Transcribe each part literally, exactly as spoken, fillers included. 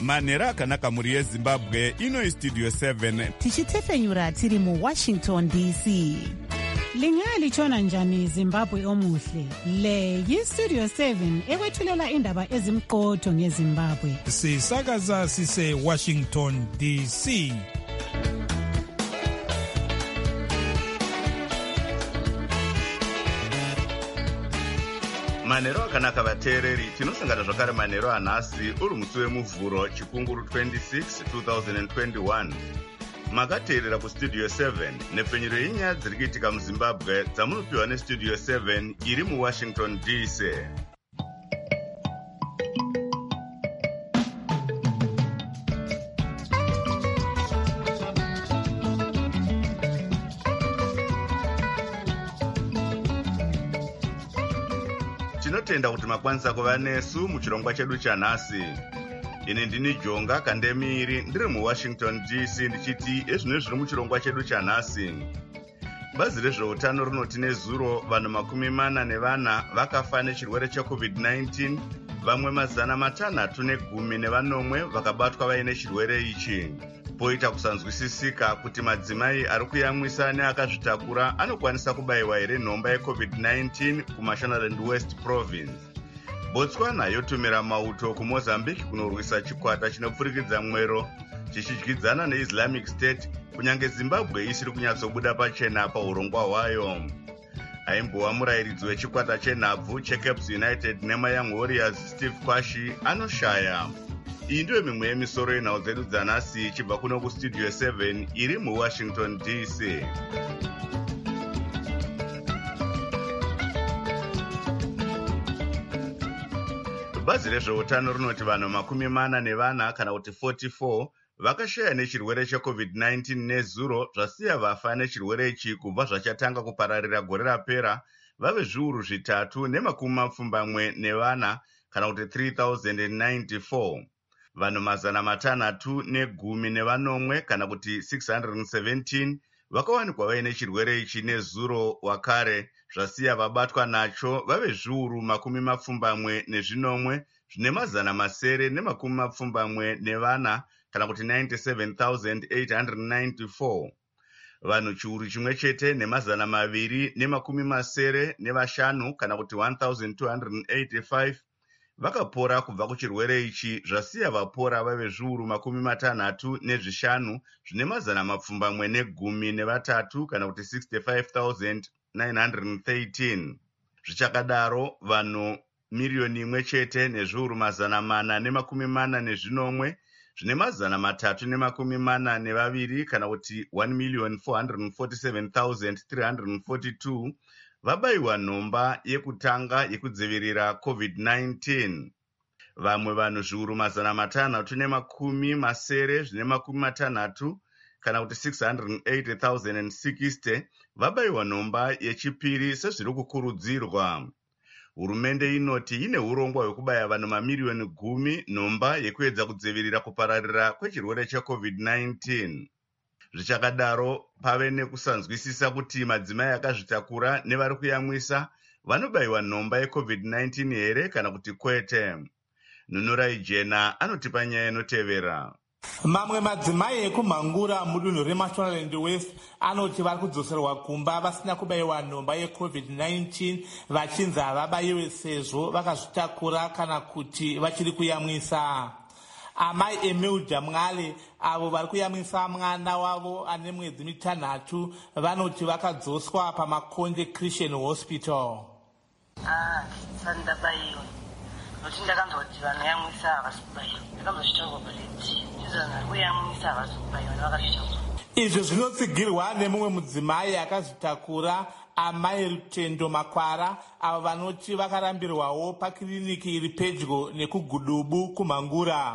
manhero akanaka muri yezimbabwe. Ino istudio seven tichitefenyura tiri mu Washington D C. Lingali chona njani Zimbabwe omuhle. Le yistudio seven ewethulela indaba ezimqotho ngeZimbabwe. Sisakaza sise Washington D C. manhero akanaka vateereri, tinosangana zvakare manhero anhasi uri musi wemuvhuro chikunguru twenty-six twenty twenty-one. Makateerera kustudio seven nepfenyuro yenyaya dziri kuitika muZimbabwe dzamunopiwa nestudio seven iri muWashington D C. Tinotenda kuti makwanisa kuva nesu muchirongwa chedu chanhasi. Ine ndini Jonga Kandemiri ndiri muWashington D C ndichiti ezvino zviri muchirongwa chedu chanhasi. Bazi rezveutano rinoti nezuro vanhu makumi mana nevana vakafa nechirwere checovid nineteen, vamwe mazana matanhatu negumi nevanomwe vakabatwa vaine chirwere ichi. Poita kusanzwisisika kuti madzimai ari kuyamwisa neakazvitakura anokwanisa kubayiwa here nhomba yecovid nineteen kuMashonaland West Province. Botswana yotumira mauto kuMozambique kunorwisa chikwata chinopfurikidza mwero chichidyidzana neIslamic State, kunyange Zimbabwe isiri kunyatsobuda pachena paurongwa hwayo. Aimbova murayiridzi wechikwata chenhabvu cheCapes United neMayoung Warriors Steve Kwashi anoshaya. Iyi ndiyo mimwe yemisoro yenhau dzedu dzanhasi ichibva kuno kustudio seven iri muWashington D C. Bazi rezveutano rinoti vanhu makumi mana nevana kana kuti forty-four vakashaya nechirwere checovid nineteen nezuro, zvasiya vafa nechirwere ichi kubva zvachatanga kupararira gore rapera vave zviuru zvitatu nemakumi mapfumbamwe nevana kana kuti three thousand ninety-four. Vanhu mazana matanhatu negumi nevanomwe kana kuti six hundred seventeen vakawanikwa vaine chirwere ichi nezuro wakare, zvasiya vabatwa nacho vave zviuru makumi mapfumbamwe nezvinomwe zvine mazana masere nemakumi mapfumbamwe nevana kana kuti ninety-seven thousand eight hundred ninety-four. Vanhu chiuru chimwe chete nemazana maviri nemakumi masere nevashanu kana kuti one thousand two hundred eighty-five vakapora kubva kuchirwere ichi, zvasiya vapora vave zviuru makumi matanhatu nezvishanu zvine mazana mapfumbamwe negumi nevatatu kana kuti sixty-five thousand nine hundred thirteen. Zvichakadaro vanhu miriyoni imwe chete nezviuru mazana mana nemakumi mana nezvinomwe zvine mazana matatu nemakumi mana nevaviri kana kuti one million four hundred forty-seven thousand three hundred forty-two vabayiwa nhomba yekutanga yekudzivirira covid nineteen. Vamwe vanhu zviuru mazana matanhatu nemakumi masere zvine makumi matanhatu kana kuti six hundred eighty thousand sixty vabayiwa nhomba yechipiri sezviri kukurudzirwa. Hurumende inoti ine urongwa hwekubaya vanhu mamiriyoni gumi nhomba yekuedza kudzivirira kupararira kwechirwere checovid nineteen. Zvichakadaro pave nekusanzwisisa kuti madzimai akazvitakura nevari kuyamwisa vanobayiwa nhomba yecovid nineteen here kana kuti kwete. Nunurai Jena anotipa nyaya inotevera. Mamwe madzimai ekumhangura mudunhu reMashonaland West anoti vari kudzoserwa kumba vasina kubayiwa nhomba yecovid nineteen vachinzi havabayiwe sezvo vakazvitakura kana kuti vachiri kuyamwisa. Amai Emilda Mwale avo vari kuyamwisa mwana wavo ane mwedzi mitanhatu vanoti vakadzoswa paMakonde Christian Hospital. Ah, sandabayiwa. Nokuti ndakanzwa kuti vanoyamwisa havasi kubayiwa. Ndakanzwa buleti. Ndizvo kuyamwisa havasi kubayiwa nevakazvitakura. Izvo zvinotsigirwa nemumwe mudzimai akazvitakura, Amai Rutendo Makwara, avo vanoti vakarambirwawo pakiriniki iri pedyo nekuGudubu kuMhangura.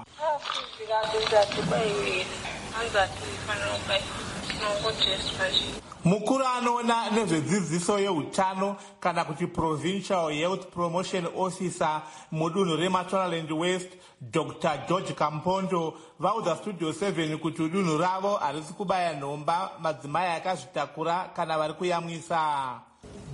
Mukuru anoona nezvedzidziso yeutano kana kuti Provincial Health Promotion Officer mudunhu reMashonaland West, Doctor George Kampondo, vaudza Studio seven kuti dunhu ravo harisi kubaya nhomba madzimai akazvitakura kana vari kuyamwisa.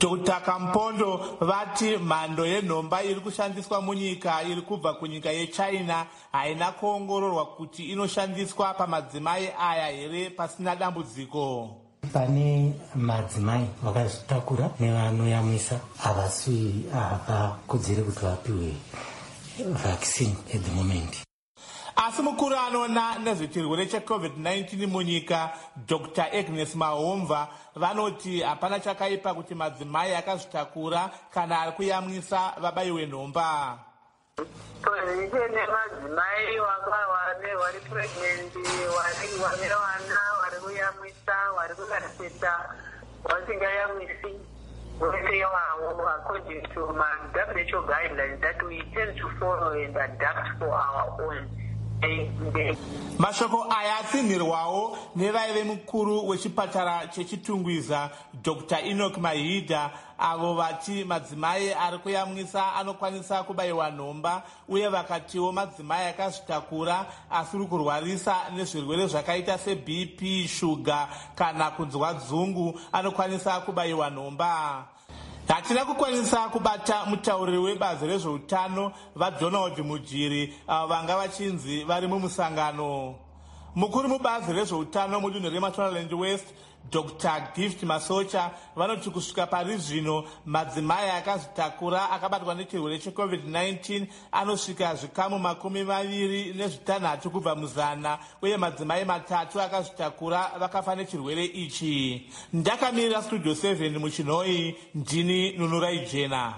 Doctor Kampondo vati mhando yenhomba iri kushandiswa munyika iri kubva kunyika yechina haina kuongororwa kuti inoshandiswa pamadzimai aya here pasina dambudziko. Pane madzimai vakazvitakura nevanoyamwisa havasi havakodzere kuti vapiwe vaccine at the moment. Asi mukuru anoona nezvechirwere checovid nineteen munyika Doctor Agnes Mahomva vanoti hapana chakaipa kuti madzimai akazvitakura kana ari kuyamwisa vabayiwe nhomba. Pozishene madzimai wakavane vari pregnant vari vane vana vari kuyamwisa vari kukariseta vasingayamwisi wese wavo according to my W H O guidelines that we tend to follow and adapt for our own. Mashoko aya atsinhirwawo nevaive mukuru wechipatara chechitungwiza Doctor Enoch Mahidha avo vati madzimai ari kuyamwisa anokwanisa kubayiwa nhomba uye vakatiwo madzimai akazvitakura asiri kurwarisa nezvirwere zvakaita seB P, shuga kana kunzwa dzungu anokwanisa kubayiwa nhomba. Hatina kukwanisa kubata mutauriri webazi rezveutano vaDonald Mujiri avo vanga vachinzi vari mumusangano. Mukuru mubazi rezveutano mudunhu reMashonaland West Doctor Gift Masocha vanoti kusvika pari zvino madzimai akazvitakura akabatwa nechirwere checovid nineteen anosvika zvikamu makumi maviri nezvitanhatu kubva muzana uye madzimai matatu akazvitakura vakafa nechirwere ichi. Ndakamirira Studio seven muchinhoi, ndini Nunurai Jena.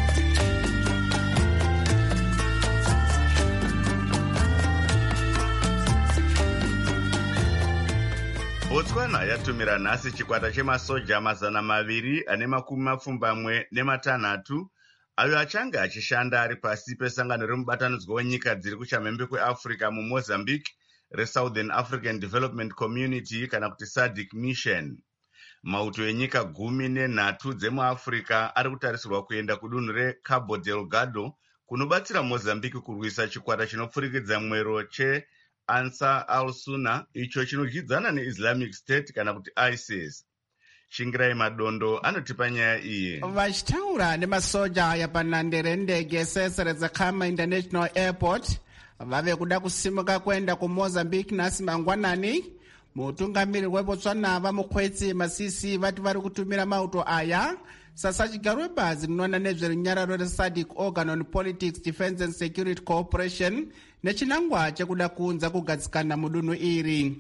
Botswana yatumira nhasi chikwata chemasoja mazana maviri ane makumi mapfumbamwe nematanhatu ayo achange achishanda ari pasi pesangano remubatanidzwa wenyika dziri kuchamhembe kweAfrica muMozambique reSouthern African Development Community kana kuti SADC Mission. Mauto enyika gumi nenhatu dzemuAfrica ari kutarisirwa kuenda kudunhu reCabo Delgado kunobatsira Mozambique kurwisa chikwata chinopfurikidza mwero che Ansar al-Sunna icho chinodyidzana neIslamic State kana kuti ISIS. Shingirai Madondo anotipa nyaya iyi. Vachitaura nemasoja aya panhandare ndege Cesar Zakama International Airport vave kuda kusimuka kuenda kuMozambique nhasi mangwanani. Mutungamiri weBotswana vamukwetsi Masisi vati vari kutumira mauto aya sasa chigaro webazi rinoona nezverunyararo reSADC Organ on Politics, Defense and Security Cooperation nechinangwa chekuda kuunza kugadzikana mudunhu iri.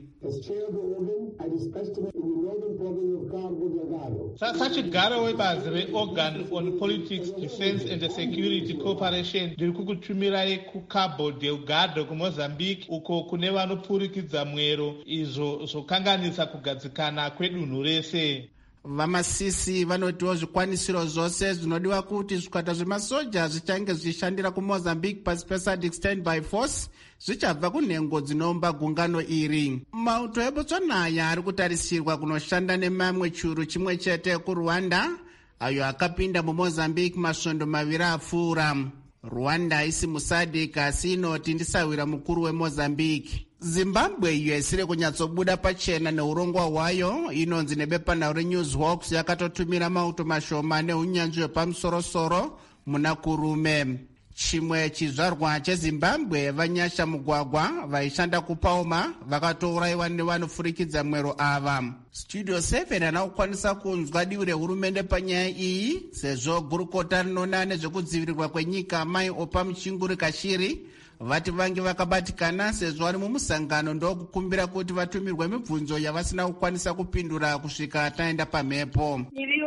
Sasa chigaro webazi reOrgan on Politics, Defense and Security Cooperation riri kukutumirai kuCabo Delgado kuMozambique uko kune vanopfurikidza mwero izvo zvokanganisa kugadzikana kwedunhu rese. Vamasisi vanotiwo zvikwanisiro zvose zvinodiwa kuti zvikwata zvemasoja zvichange zvichishandira kuMozambique pasi peSADC Standby Force zvichabva kunhengo dzinomba gungano iri. Mauto eBotswana aya ari kutarisirwa kunoshanda nemamwe churu chimwe chete kuRwanda ayo akapinda muMozambique masvondo maviri apfuura. Rwanda haisi muSADC asi inoti ndisawira mukuru weMozambique. Zimbabwe iyo isiri kunyatsobuda pachena neurongwa hwayo inonzi nebepanhau reNewsHawks yakatotumira mauto mashoma neunyanzvi hwepamusorosoro muna kurume. Chimwe chizvarwa cheZimbabwe vanyasha mugwagwa vaishanda kuPauma vakatourayiwa nevanofurikidza mwero ava. Studio seven ana kukwanisa kunzwa divi rehurumende panyaya iyi sezvo gurukota rinoona nezvekudzivirirwa kwenyika Mai Opa Muchinguri Kashiri vati vange vakabatikana sezvo vari mumusangano ndokukumbira kuti vatumirwe mibvunzo yavasina kukwanisa kupindura kusvika taenda pamhepo.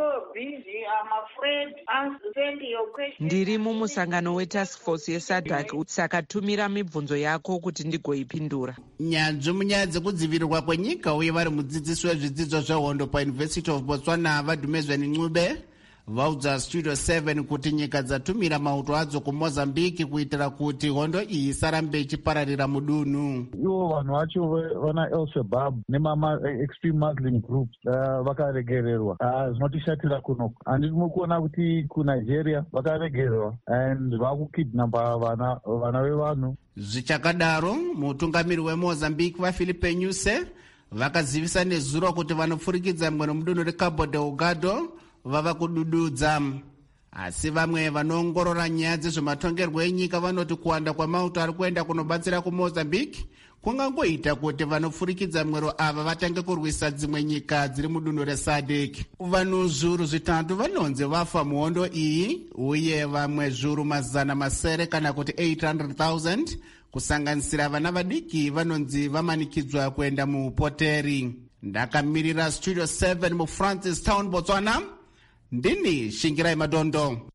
Ndiri mumusangano wetask force yeSADC saka tumira mibvunzo yako kuti ndigoipindura. Nyanzvi munyaya dzekudzivirirwa kwenyika uye vari mudzidzisi wezvidzidzo zvehondo paUniversity of Botswana vaDumezweni Ncube vaudza Studio seven kuti nyika dzatumira mauto adzo kuMozambique kuitira kuti hondo iyi isarambe ichipararira mudunhu. Ivo vanhu vacho vana El-Shabaab nemama extreme Muslim groups vakaregererwa. Zvinotishatira kuno. Handiri mukuona kuti kuNigeria vakaregererwa and vakukidnapa vana vana vevanhu. Zvichakadaro mutungamiri weMozambique vaFilipe Nyusi vakazivisa nezuro kuti vanopfurikidza mwero mudunhu reCabo Delgado vava kudududza. Asi vamwe vanoongorora nyaya dzezvematongerwo enyika vanoti kuwanda kwamauto ari kuenda kunobatsira kumozambique kungangoita kuti vanopfurikidza mwero ava vatange kurwisa dzimwe nyika dziri mudunhu resadek. Vanhu zviuru zvitatu vanonzi vafa muhondo iyi, uye vamwe zviuru mazana masere kana kuti eight hundred thousand kusanganisira vana vadiki vanonzi vamanikidzwa kuenda muupoteri. Ndakamirira studio seven mufrancis town Botswana, ndini Shingirai Madondo.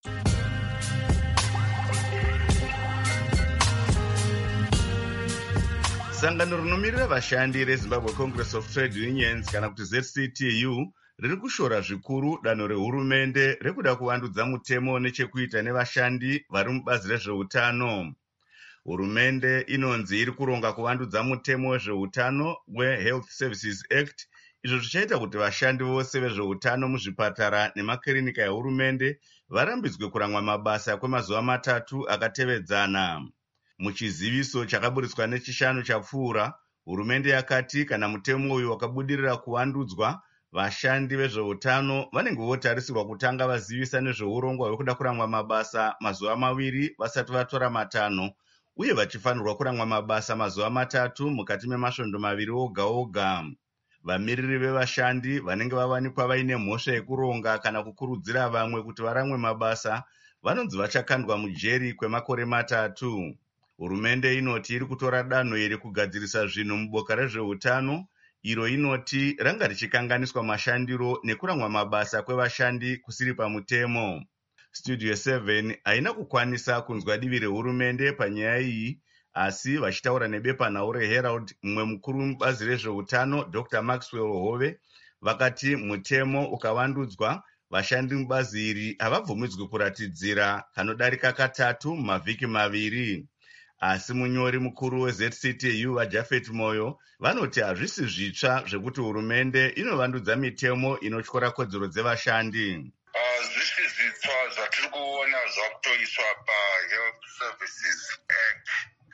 Sangano rinomiririra vashandi reZimbabwe Congress of Trade Unions kana kuti Z C T U riri kushora zvikuru danho rehurumende rekuda kuvandudza mutemo nechekuita nevashandi vari mubazi rezveutano. Hurumende inonzi iri kuronga kuvandudza mutemo wezveutano weHealth Services Act, izvo zvichaita kuti vashandi vose vezveutano muzvipatara nemakirinika ehurumende varambidzwe kuramwa mabasa kwemazuva matatu akatevedzana. Muchiziviso chakaburitswa nechishanu chapfuura, hurumende yakati kana mutemo uyu wakabudirira kuvandudzwa, vashandi vezveutano vanenge votarisirwa kutanga vazivisa nezveurongwa hwekuda kuramwa mabasa mazuva maviri vasati vatora matanho, uye vachifanirwa kuramwa mabasa mazuva matatu mukati memasvondo maviri oga oga. Vamiriri vevashandi vanenge vavanikwa vaine mhosva yekuronga kana kukurudzira vamwe kuti varamwe mabasa vanonzi vachakandwa mujeri kwemakore matatu. Hurumende inoti iri kutora danho iri kugadzirisa zvinhu muboka rezveutano, iro inoti ranga richikanganiswa mashandiro nekuramwa mabasa kwevashandi kusiri pamutemo. Studio seven haina kukwanisa kunzwa divi rehurumende panyaya iyi, asi vachitaura nebepanhau reHerald, mumwe mukuru mubazi rezveutano Doctor Maxwell Hove vakati mutemo ukavandudzwa, vashandi mubazi iri havabvumidzwi kuratidzira kanodarika katatu mumavhiki maviri. Asi munyori mukuru weZ C T U vaJafet Moyo vanoti hazvisi zvitsva zvekuti hurumende inovandudza mitemo inotyora kodzero dzevashandi. Hazvisi zvitsva zvatiri kuona zvakutoiswa paHealth Services Act.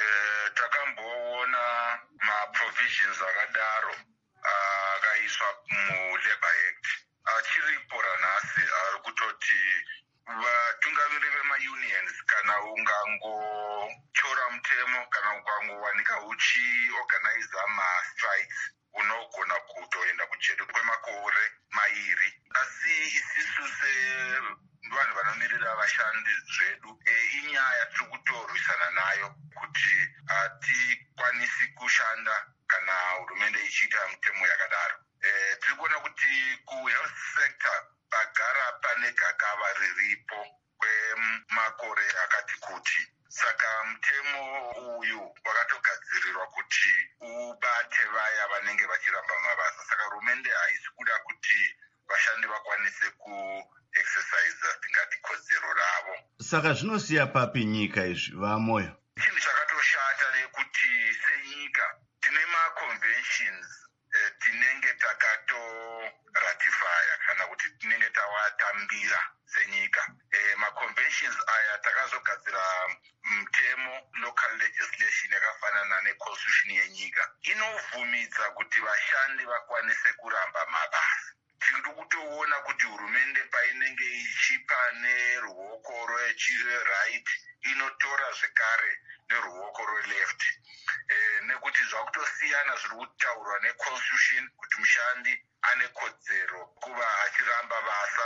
Takamboona maprovisions akadaro akaiswa muLabour Act. Achiripo ranhasi ari kutoti vatungamiri vemaunions kana ungangotyora mutemo kana ukangowanika uchiorganiza mastrikes unogona kutoenda kujeri kwemakore mairi. Asi isisu sevanhu vanomirira vashandi zvedu e, inyaya tiri kutorwisana nayo kuti hatikwanisi kushanda kana hurumende ichiita mitemo yakadaro. E, tiri kuona kuti kuhealth sector pagara pane gakava riripo kwemakore akati kuti. Saka mutemo uyu wakatogadzirirwa kuti ubate vaya vanenge vachiramba mabasa. Saka hurumende haisi kuda kuti vashandi vakwanise kuexercise tingati kodzero ravo. Saka zvinosiya papi nyika izvi vamoyo? Chinhu chakatoshata nekuti senyika tine maconventions eh, tinenge takato ratifya kana kuti tinenge tawatambira senyika. Eh, maconventions aya takazogadzira mutemo local legislation yakafanana neconstitution yenyika inovhumidza kuti vashandi vakwanise kuramba mabasa. Tiri kutoona kuti hurumende painenge ichipa neruoko rwechiright inotora zvekare neruoko rweleft. E, nekuti zvakutosiyana zviri kutaurwa neconstitution kuti mushandi ane kodzero kuva achiramba basa.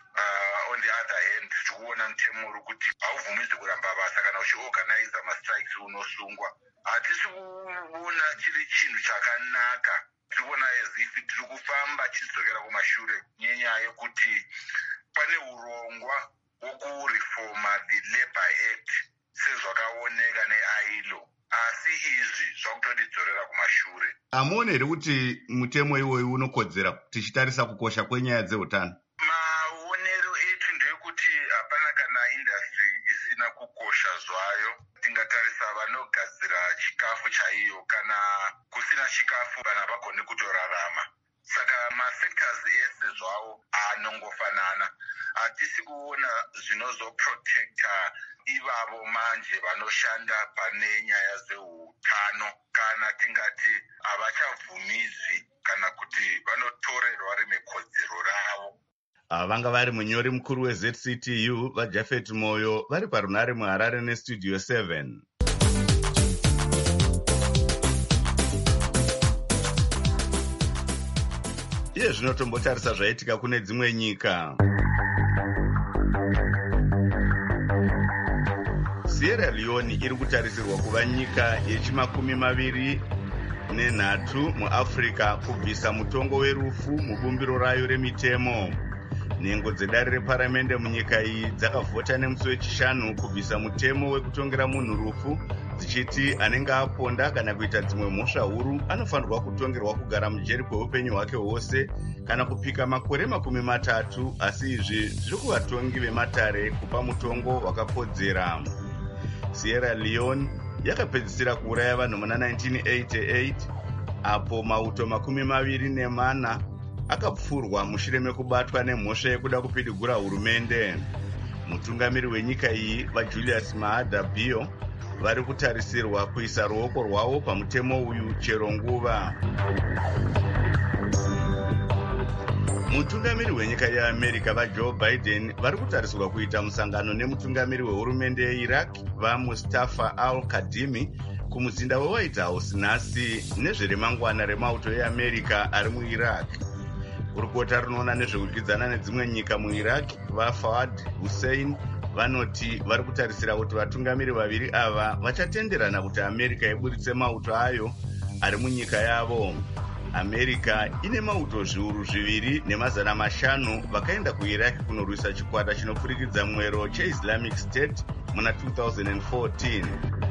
Uh, on the other hand tichikuona mutemo uri kuti hauvhumidzi kuramba basa kana uchiorganiza mastrikes unosungwa. Hatisi kuona chiri chinhu chakanaka. Tiri kuona as if tiri kufamba tichidzokera kumashure nenyaya yekuti pane urongwa wokureforma the Labour Act sezvakaoneka neAILO, asi izvi zvakutotidzorera kumashure. Hamuoneri kuti mutemo iwoyu unokodzera tichitarisa kukosha kwenyaya dzeutano? Maonero etu ndeyekuti hapana kana industry isina kukosha zvayo. Tingatarisa vanogadzira chikafu chaiyo, kana kusina chikafu vanhu havagoni kutorarama. Saka masectors ese zvawo anongofanana. Hatisi kuona zvinozoprotecta ivavo manje vanoshanda pane nyaya dzeutano, kana tingati havachabvumidzwi kana kuti vanotorerwa rimwe kodzero ravo. ava vanga vari munyori mukuru weZ C T U vaJafet Moyo vari parunare muHarare nestudio seven. Iye zvino tombotarisa zvaitika kune dzimwe nyika. Sierra Leone iri kutarisirwa kuva nyika yechimakumi maviri nenhatu muAfrica kubvisa mutongo werufu mubumbiro rayo remitemo. Nhengo dzedare reparamende munyika iyi dzakavhota nemusi wechishanu kubvisa mutemo wekutongera munhu rufu, dzichiti anenge aponda kana kuita dzimwe mhosva huru anofanirwa kutongerwa kugara mujeri kweupenyu hwake hwose kana kupika makore makumi matatu, asi izvi zviri kuvatongi vematare kupa mutongo wakakodzera. Sierra Leone yakapedzisira kuuraya vanhu muna nineteen eighty-eight apo mauto makumi maviri nemana akapfurwa mushure mekubatwa nemhosva yekuda kupidigura hurumende. Mutungamiri wenyika iyi vaJulius Maada Bio vari kutarisirwa kuisa ruoko rwavo pamutemo uyu chero nguva. Mutungamiri wenyika yeAmerica vaJoe Biden vari kutarisirwa kuita musangano nemutungamiri wehurumende yeIraq vaMustafa al-Kadhimi kumuzinda weWhite House nhasi nezveremangwana remauto eAmerica ari muIraq. Kurukota runoona nezvekudyidzana nedzimwe nyika muIraq vaFawad Hussein vanoti vari kutarisira kuti vatungamiri vaviri ava vachatenderana kuti America iburitse mauto ayo ari munyika yavo. America ine mauto zviuru zviviri nemazana mashanu vakaenda kuIraq kunorwisa chikwata chinopfurikidza mwero cheIslamic State muna two thousand fourteen.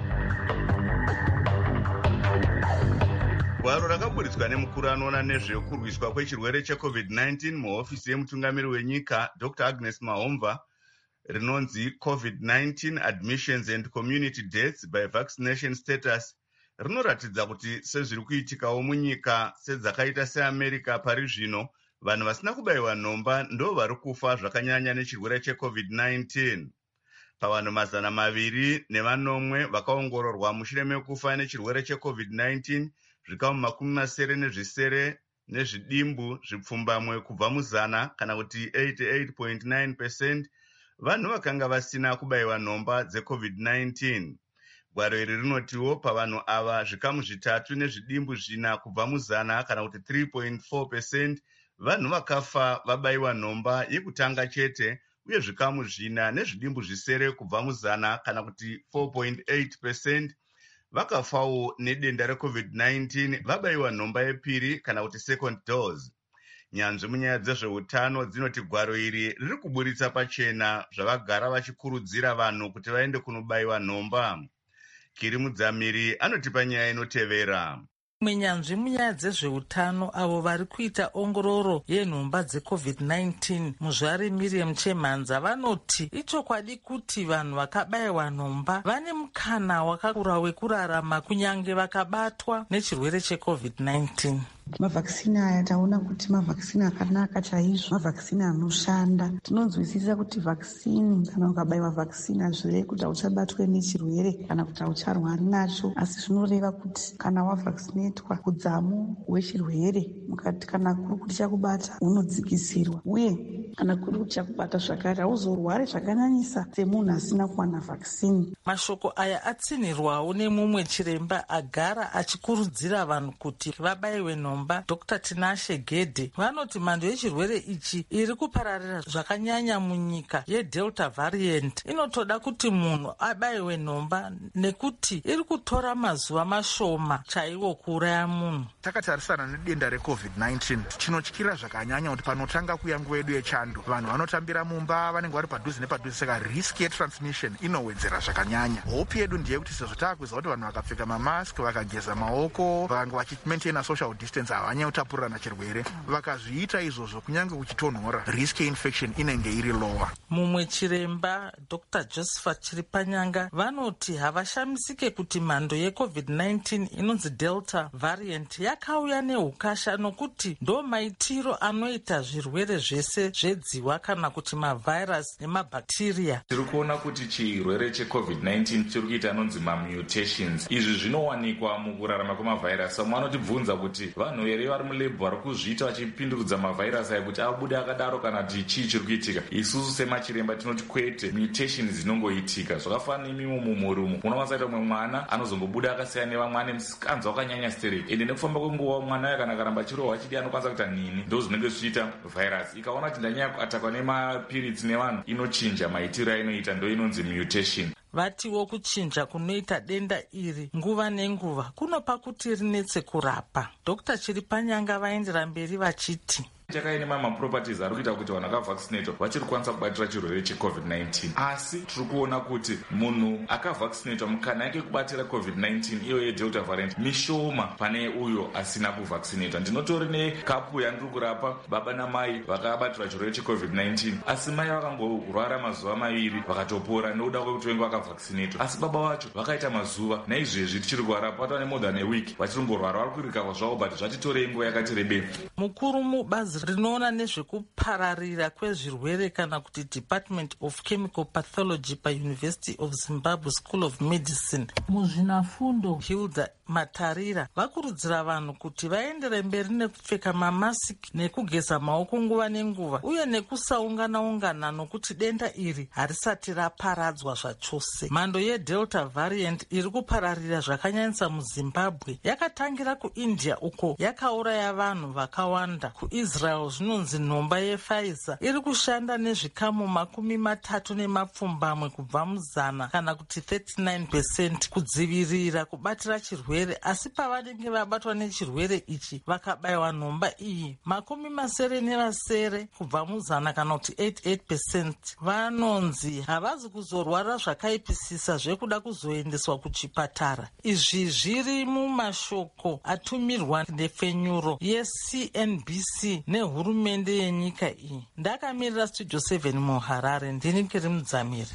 Gwaro rakaburitswa nemukuru anoona nezvekurwiswa kwechirwere cheCovid nineteen muhofisi yemutungamiri wenyika Doctor Agnes Mahomva rinonzi COVID nineteen Admissions and Community Deaths by Vaccination Status rinoratidza kuti sezviri kuitikawo munyika sedzakaita seAmerica pari zvino, vanhu vasina kubayiwa nhomba ndo vari kufa zvakanyanya nechirwere cheCovid nineteen. Pavanhu mazana maviri nevanomwe vakaongororwa mushure mekufa nechirwere cheCovid nineteen, zvikamu makumi masere nezvisere nezvidimbu zvipfumbamwe kubva muzana kana kuti eighty-eight point nine percent vanhu vakanga vasina kubayiwa nhomba dzeCovid nineteen. Gwaro iri rinotiwo pavanhu ava zvikamu zvitatu nezvidimbu zvina kubva muzana kana kuti three point four percent vanhu vakafa vabayiwa nhomba yekutanga chete, uye zvikamu zvina nezvidimbu zvisere kubva muzana kana kuti four point eight percent vakafawo nedenda reCovid nineteen vabayiwa nhomba yepiri kana kuti second dose. Nyanzvi munyaya dzezveutano dzinoti gwaro iri riri kuburitsa pachena zvavagara vachikurudzira vanhu kuti vaende kunobayiwa nhomba. Kiri Mudzamiri anotipa nyaya inotevera. Munyanzvi munyaya dzezveutano avo vari kuita ongororo yenhomba dzeCovid nineteen muzvare Miriam Chemhanza vanoti ichokwadi kuti vanhu vakabayiwa nhomba vane mukana wakakura wekurarama kunyange vakabatwa nechirwere cheCovid nineteen. Mavhakisini aya taona kuti mavhakisini akanaka chaizvo, mavhakisini anoshanda. Tinonzwisisa kuti vhakisini kana ukabayiwa vhakisini hazvirevi kuti hauchabatwe nechirwere kana kuti haucharwari nacho, asi zvinoreva kuti kana wavhakisinetwa udzamu hwechirwere mukati kana kuri kuti chakubata unodzikisirwa, uye kana kuri kuti chakubata zvakare hauzorwari zvakanyanyisa semunhu asina kuwana vhakisini. Mashoko aya atsinhirwawo nemumwe chiremba agara achikurudzira vanhu kuti vabayiwe nhomba, Doctor Tinashe Gedde. Vanoti mhando yechirwere ichi iri kupararira zvakanyanya munyika yeDelta variant inotoda kuti munhu abayiwe nhomba nekuti iri kutora mazuva mashoma chaiwo kuuraya munhu. Takatarisana nedenda reCovid nineteen chinotyira zvakanyanya kuti panotanga kuya nguva yedu yechando vanhu vanotambira mumba vanenge vari padhuze nepadhuze, saka risk yetransmission inowedzera zvakanyanya. Hope yedu ndiye kuti sezvo takuziva kuti vanhu vakapfeka mamask, vakageza maoko, vanga vachimaintaina social distance havanyanya kutapurirana chirwere, vakazviita izvozvo kunyange kuchitonhora, risk yeinfection inenge iri lower. Mumwe chiremba Doctor Josephat Chiripanyanga vanoti havashamisike kuti mhando yeCovid nineteen inonzi Delta variant yakauya neukasha nokuti ndo maitiro anoita zvirwere zvese zvedziwa kana kuti mavhairasi nemabhakteriya. Tiri kuona kuti chirwere checovid nineteen chiri kuita anonzi mamutations. Izvi zvinowanikwa mukurarama kwemavhairasi. Vamwe vanotibvunza kuti vanhu here vari mulebhu vari kuzviita vachipindurudza mavhairasi aya kuti abude akadaro kana kuti chii chiri kuitika. Isusu semachiremba tinoti kwete, mutations dzinongoitika. Zvakafanana nemimwe mumhuri umu unowanzaita umwe mwana anozombobuda akasiyana nevamwe ane musikanzwa wakanyanya stereki, ende nekufamba kwenguva mwana uya kana karamba chirohwa chidi anokwanisa kuita nini. Ndo zvinenge zvichiita vhairasi. Ikaona kuti ndanyanya kuatakwa nemapiritsi nevanhu inochinja maitiro ainoita, ndo inonzi mutation. Vatiwo kuchinja kunoita denda iri nguva nenguva kunopa kuti rinetse kurapa. Dr Chiripanyanga vaendera mberi vachiti chakaine mamaproperties ari kuita kuti vanhu akavhaccinatwa vachiri kukwanisa kubatira chirwere checovid nineteen. Asi tiri kuona kuti munhu akavhaccinatwa mukana yake kubatira covid nineteen iyo yedelta variant mishoma pane uyo asina kuvhaccinatwa. Ndinotori nekapu yandiri kurapa baba namai vakabatira chirwere checovid nineteen, asi mai vakangorwara mazuva maviri vakatopora nekuda kwekuti vengi vakavhaccinatwa, asi baba vacho vakaita mazuva. Naizvezvi tichiri kuvarapa patova ne more than a week vachiri ngorwara, vari kurikava zvavo, but zvatitorei nguva yakati rebei. Mukuru mubazi rinoona nezvekupararira kwezvirwere kana kuti Department of Chemical Pathology paUniversity of Zimbabwe School of Medicine muzvinafundo Hilda Matarira vakurudzira vanhu kuti vaendere mberi nekupfeka mamasiki nekugeza maoko nguva nenguva uye nekusaungana ungana nokuti denda iri harisati raparadzwa zvachose. Mhando yedelta variant iri kupararira zvakanyanyisa muZimbabwe yakatangira kuIndia uko yakauraya vanhu vakawanda. Kuisrael zvinonzi nhomba yePfizer iri kushanda nezvikamu makumi matatu nemapfumbamwe kubva muzana kana kuti thirty-nine percent kudzivirira kubatira chirwere, asi pavanenge vabatwa nechirwere ichi vakabayiwa nhomba iyi makumi masere nevasere kubva muzana kana kuti eighty-eight percent vanonzi havazi kuzorwara zvakaipisisa zvekuda kuzoendeswa kuchipatara. Izvi zviri mumashoko atumirwa nefenyuro yeC N B C nehurumende yenyika iyi. Ndakamirira Studio seven muHarare, ndini Kiri Mudzamiri.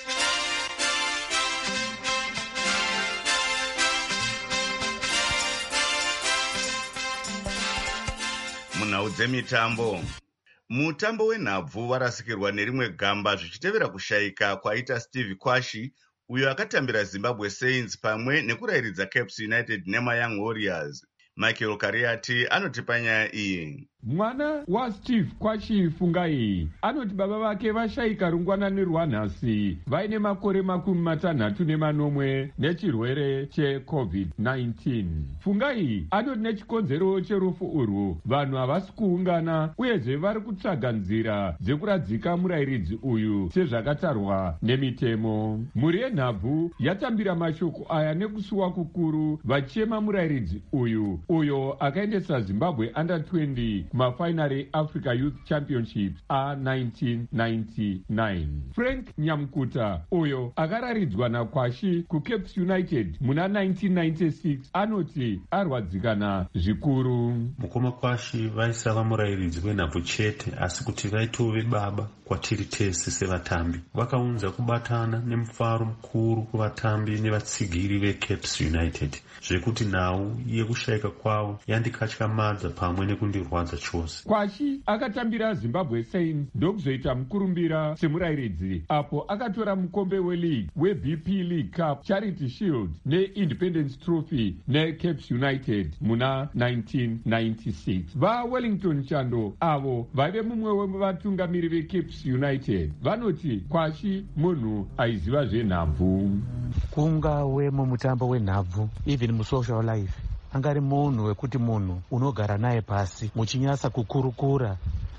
Munhau dzemitambo. Mutambo wenhabvu warasikirwa nerimwe gamba zvichitevera kushayika kwaita Steve Kwashi uyo akatambira Zimbabwe Saints pamwe nekurayiridza Caps United nemaYoung Warriors. Michael Kariati anoti panyaya iyi. Mwana waSteve Kwashi Fungai anoti baba vake vashayika rungwanani rwanhasi vaine makore makumi matanhatu nemanomwe nechirwere checovid nineteen. Fungai anoti nechikonzero cherufu urwu vanhu havasi kuungana uyezve vari kutsvaga nzira dzekuradzika murayiridzi uyu sezvakatarwa nemitemo. Mhuri yenhabvu yatambira mashoko aya nekusuwa kukuru vachichema murayiridzi uyu uyo akaendesa Zimbabwe under twenty kumafainari Africa Youth Championships a nineteen ninety-nine. Frank Nyamkuta uyo akararidzwa naKwashi kuCaps United muna nineteen ninety-six anoti arwadzikana zvikuru. Mukoma Kwashi vaisava murayiridzi wenhabvu chete, asi kuti vaitove baba kwatiri tese sevatambi. Vakaunza kubatana nemufaro mukuru kuvatambi nevatsigiri veCaps United, zvekuti nhau yekushayika kwavo yandikatyamadza pamwe nekundirwadza chose. Kwashi akatambira Zimbabwe Saints ndokuzoita mukurumbira semurayiridzi, apo akatora mukombe weleague weB P League Cup, Charity Shield neIndependence Trophy neCaps United muna nineteen ninety-six. VaWellington Chando avo vaive mumwe wevatungamiri veCaps United vanoti Kwashi munhu aiziva zvenhabvu. Kunga wemumutambo wenhabvu, even musocial life, angari munhu wekuti munhu unogara naye pasi muchinyasa kukurukura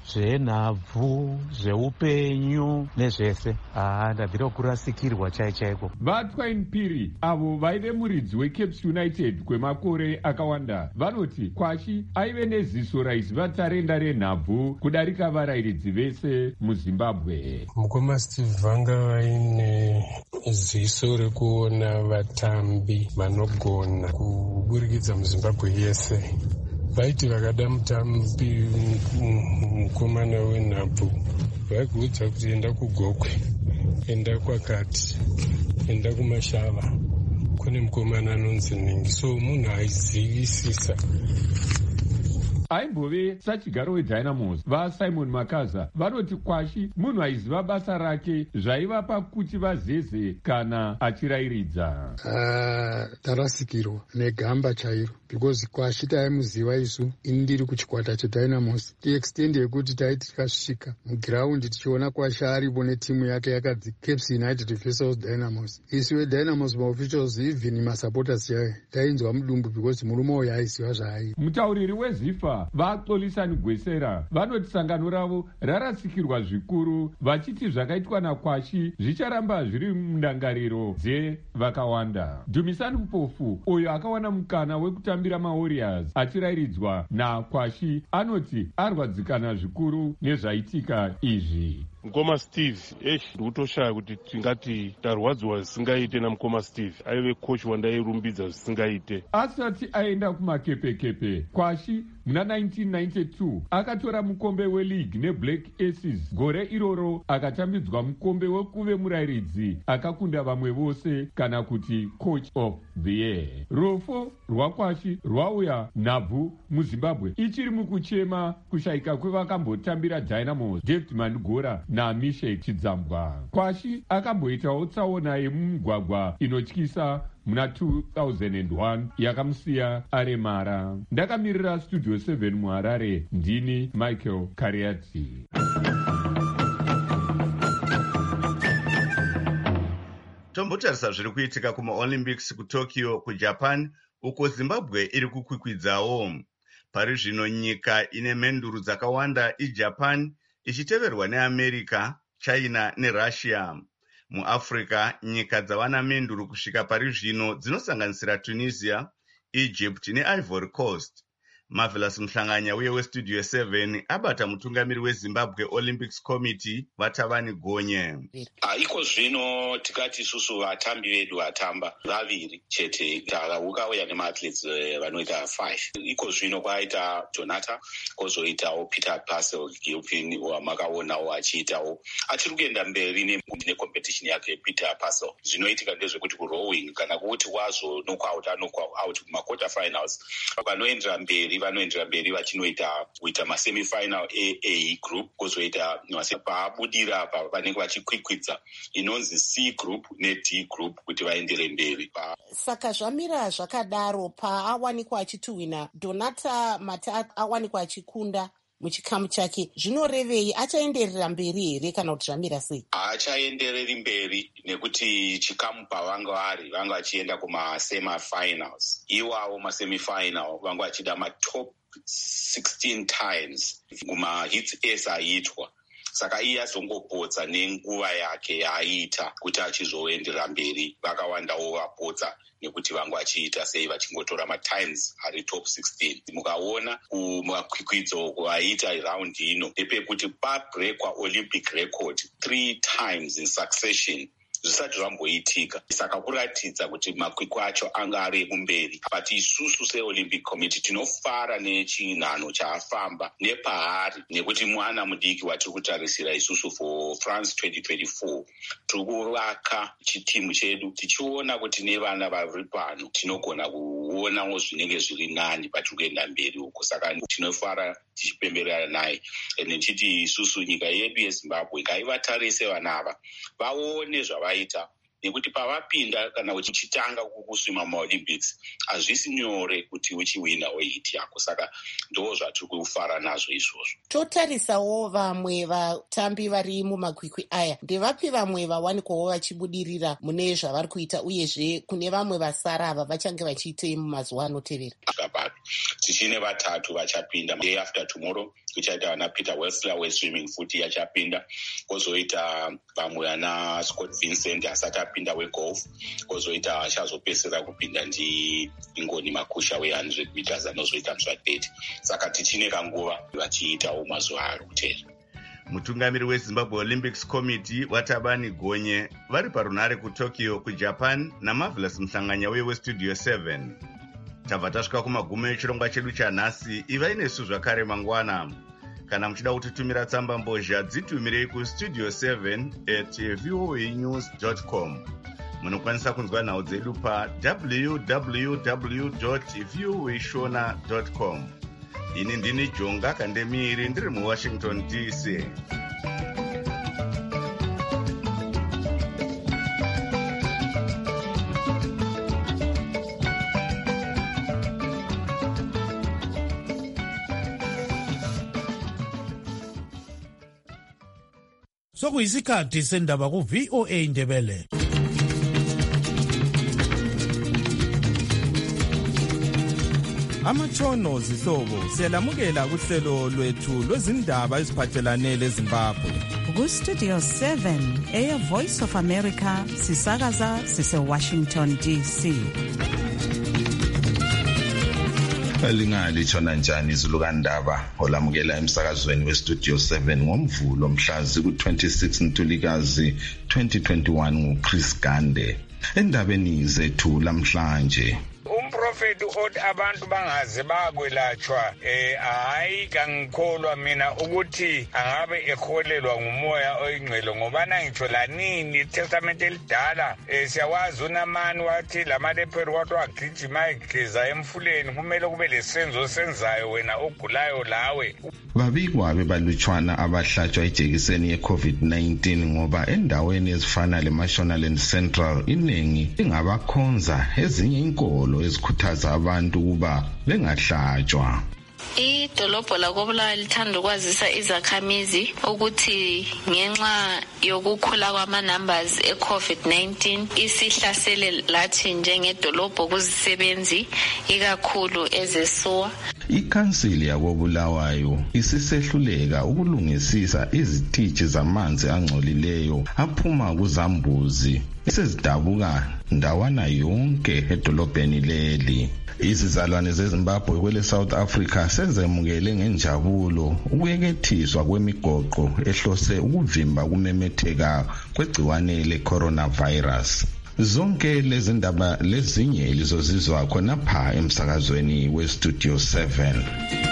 zvenhabvu zveupenyu nezvese. haa ndabvira kurasikirwa chai chaiko. VaTwain Piri avo vaive muridzi weCaps United kwemakore akawanda vanoti Kwashi aive neziso raiziva tarenda renhabvu kudarika varayiridzi vese muZimbabwe. Mukoma Steve vanga vaine ziso rekuona vatambi vanogona kuburikidza muZimbabwe yese. Vaiti vakada mutambi mukomana wenhabvu vaikuudza kuti enda kuGokwe, enda kwakati, enda kumashava, kune mukomana anonzi Ningi, so munhu aizivisisa. Aimbove sachigaro weDynamos vaSimon Makaza vanoti Kwashi munhu aiziva basa rake zvaivapa kuti vazeze kana achirairidza. Uh, tarasikirwa negamba chairo because Kwashi taimuziva isu ini ndiri kuchikwata cheDynamos tiextend yekuti taiti tikasvika mugiraundi tichiona Kwashi aripo netimu yake yakadzi Caps United versus Dynamos. Isu weDynamos maofficials even masupporters yayo tainzwa mudumbu because murume uyu aiziva zvaaita. Mutauriri weZifa vaXolisani Gwesera vanoti sangano ravo rarasikirwa zvikuru vachiti zvakaitwa naKwashi zvicharamba zviri mundangariro dzevakawanda. Dhumisani Mpofu uyo akawana mukana wekutambira maWarriors achirairidzwa naKwashi anoti arwadzikana zvikuru nezvaitika izvi. Mukoma Steve esh ndikutoshaya kuti tingati tarwadzwa zvisingaite namukoma Steve aive coach wandairumbidza zvisingaite. Asati aenda kumakepekepe Kwashi muna nineteen ninety-two akatora mukombe weleague neBlack Aces. Gore iroro akatambidzwa mukombe wekuve murairidzi akakunda vamwe vose kana kuti coach of the year. Rofo rwaKwashi rwauya nhabvu muZimbabwe ichiri mukuchema kushayika kwevakambotambira Dynamos David Mandgora naMishe Chidzambwa. Kwashi akamboitawo tsaona yemumugwagwa inotyisa muna two thousand one yakamusiya aremara. Ndakamirira Studio seven muHarare ndini Michael Kariati. Tombotarisa zviri kuitika kumaOlympics kuTokyo kuJapan uko Zimbabwe iri kukwikwidzawo. Pari zvino nyika ine mhenduro dzakawanda iJapan ichiteverwa neAmerica, China neRussia. MuAfrica nyika dzavana mhenduro kusvika pari zvino dzinosanganisira Tunisia, Egypt neIvory Coast. Marvelous Mhlanganya uye weStudio seven abata mutungamiri weZimbabwe Olympics Committee Vatavani Gonye. Iko zvino tikati isusu vatambi vedu vatamba vaviri chete takauya nemaathletes vanoita five. Iko zvino kwaita Jonathan kozoitawo Peter Pascal Gilpin wamakaonawo achiitawo achiri kuenda mberi necompetition yake Peter Pascal. Zvinoitika ndezvekuti kurowing kana kuti wazo knockout out kumaquarter finals vanoendera mberi vanoendera mberi vachinoita kuita masemifinal A A group kozoita pabudira vanenge vachikwikwidza inonzi C group neD group kuti vaendere mberi. Saka zvamira zvakadaro paawanikwa achituhwina Donata Mata awanikwa achikunda muchikamu chake zvinorevei achaenderera mberi here kana kuti zvamira sei? Achaendereri mberi nekuti chikamu pavanga vari vanga vachienda kumasemifinals. Iwawo masemifinal vanga vachida matop sixteen times kumahits ese aiitwa. Saka iye azongopotsa nenguva yake yaaiita kuti achizoendera mberi. Vakawandawo vapotsa nekuti vanga vachiita sei vachingotora matimes ari top sixteen. Mukaona kumakwikwidzo kwaiita raundi ino ndepekuti pabrekwa Olympic record three times in succession zvisati zvamboitika. Saka kuratidza kuti makwikwi acho anga ari ekumberi. But isusu seOlympic Committee tinofara nechinhano chaafamba nepaari nekuti mwana mudiki watiri kutarisira isusu for France twenty twenty-four. Tiri kuvaka chitimu chedu tichiona kuti nevana vari pano tinogona kuonawo zvinenge zviri nani patiri kuenda mberi uko. Saka tinofara tichipemberera naye ende nechiti isusu nyika yedu yeZimbabwe ngaivatarise vana ava vaone zvavaita nekuti pavapinda kana uchichitanga kuswima muOlympics hazvisi nyore kuti uchiwina wehiti yako. Saka ndo zvatiri kufara nazvo izvozvo. Totarisawo vamwe vatambi vari mumakwikwi aya ndevapi vamwe vawanikwawo vachibudirira mune zvavari kuita uyezve kune vamwe vasara ava vachange vachiitei mumazuva anotevera? Tichine vatatu vachapinda day after tomorrow. Kuchaita vana Peter Wessler weswimming futi achapinda, kozoita vamwe ana Scott Vincent asati apinda wegolf, kozoita achazopesera kupinda ndi Ingoni Makusha we one hundred meters anozoita muswateti. Saka tichine kanguva vachiitawo mazuva ari kutera. Mutungamiri weZimbabwe Olympics Committee Vatavani Gonye vari parunhare kuTokyo kuJapan naMarvelous Mhlanganya uye weStudio seven. Tabva tasvika kumagumo echirongwa chedu chanhasi. Ivai nesu zvakare mangwana. Kana muchida kutitumira tsamba mbozha dzitumirei kustudio seven at voanews dot com. munokwanisa kunzwa nhau dzedu pa w w w dot viewishona dot com. Ini ndini Jonga Kandemiri ndiri muWashington D C. Sokuyisikhathi sendaba ku V O A Ndebele. Amatshono zihlobo siyalamukela kuhlelo lwethu lwezindaba eziphathelane leZimbabwe. Ku Studio seven Air Voice of America sisakaza sise Washington D C. Lingali tshona njani izulukandaba olamukela emsakazweni we Studio seven ngomvulo mhlazi ku twenty-six Ntulikazi twenty twenty-one nguChris Gande. Endabeni zethu lamhlanje umprofeti othi abantu bangaze bakwelatshwa eh hayi kangikholwa mina ukuthi angabe eholelwa ngumoya oyingcwele ngoba nangitsho lanini iTestament elidala eh siyawazi uNamani wathi lamaleperi wathi wagijima egeza emfuleni kumele kube lesenzo senzayo wena ogulayo lawe. Babikwa bebalutshwana abahlatshwa ijekiseni ye-COVID nineteen ngoba endaweni ezifana leMashonaland Central iningi ingabakhonza ezinye inkolo ezikhuthaza abantu ukuba bengahlatshwa. Idolobho lakobulawa lithanda ukwazisa izakhamizi ukuthi ngenxa yokukhula kwama-numbers e-COVID nineteen isihlasele lathi njengedolobho kuzisebenzi ikakhulu ezeSoa. Ikhansili yakobulawayo isisehluleka ukulungisisa izithithi zamanzi angcolileyo aphuma kuzambuzi esezidabuka ndawana yonke edolobheni leli. Izizalwane zeZimbabwe kwele South Africa sezemukele ngenjabulo ukuyekethiswa kwemigoqo ehlose ukuvimba kumemetheka kwegciwane le-coronavirus. Zonke lezi ndaba lezinye lizozizwa khona pha emsakazweni we Studio seven.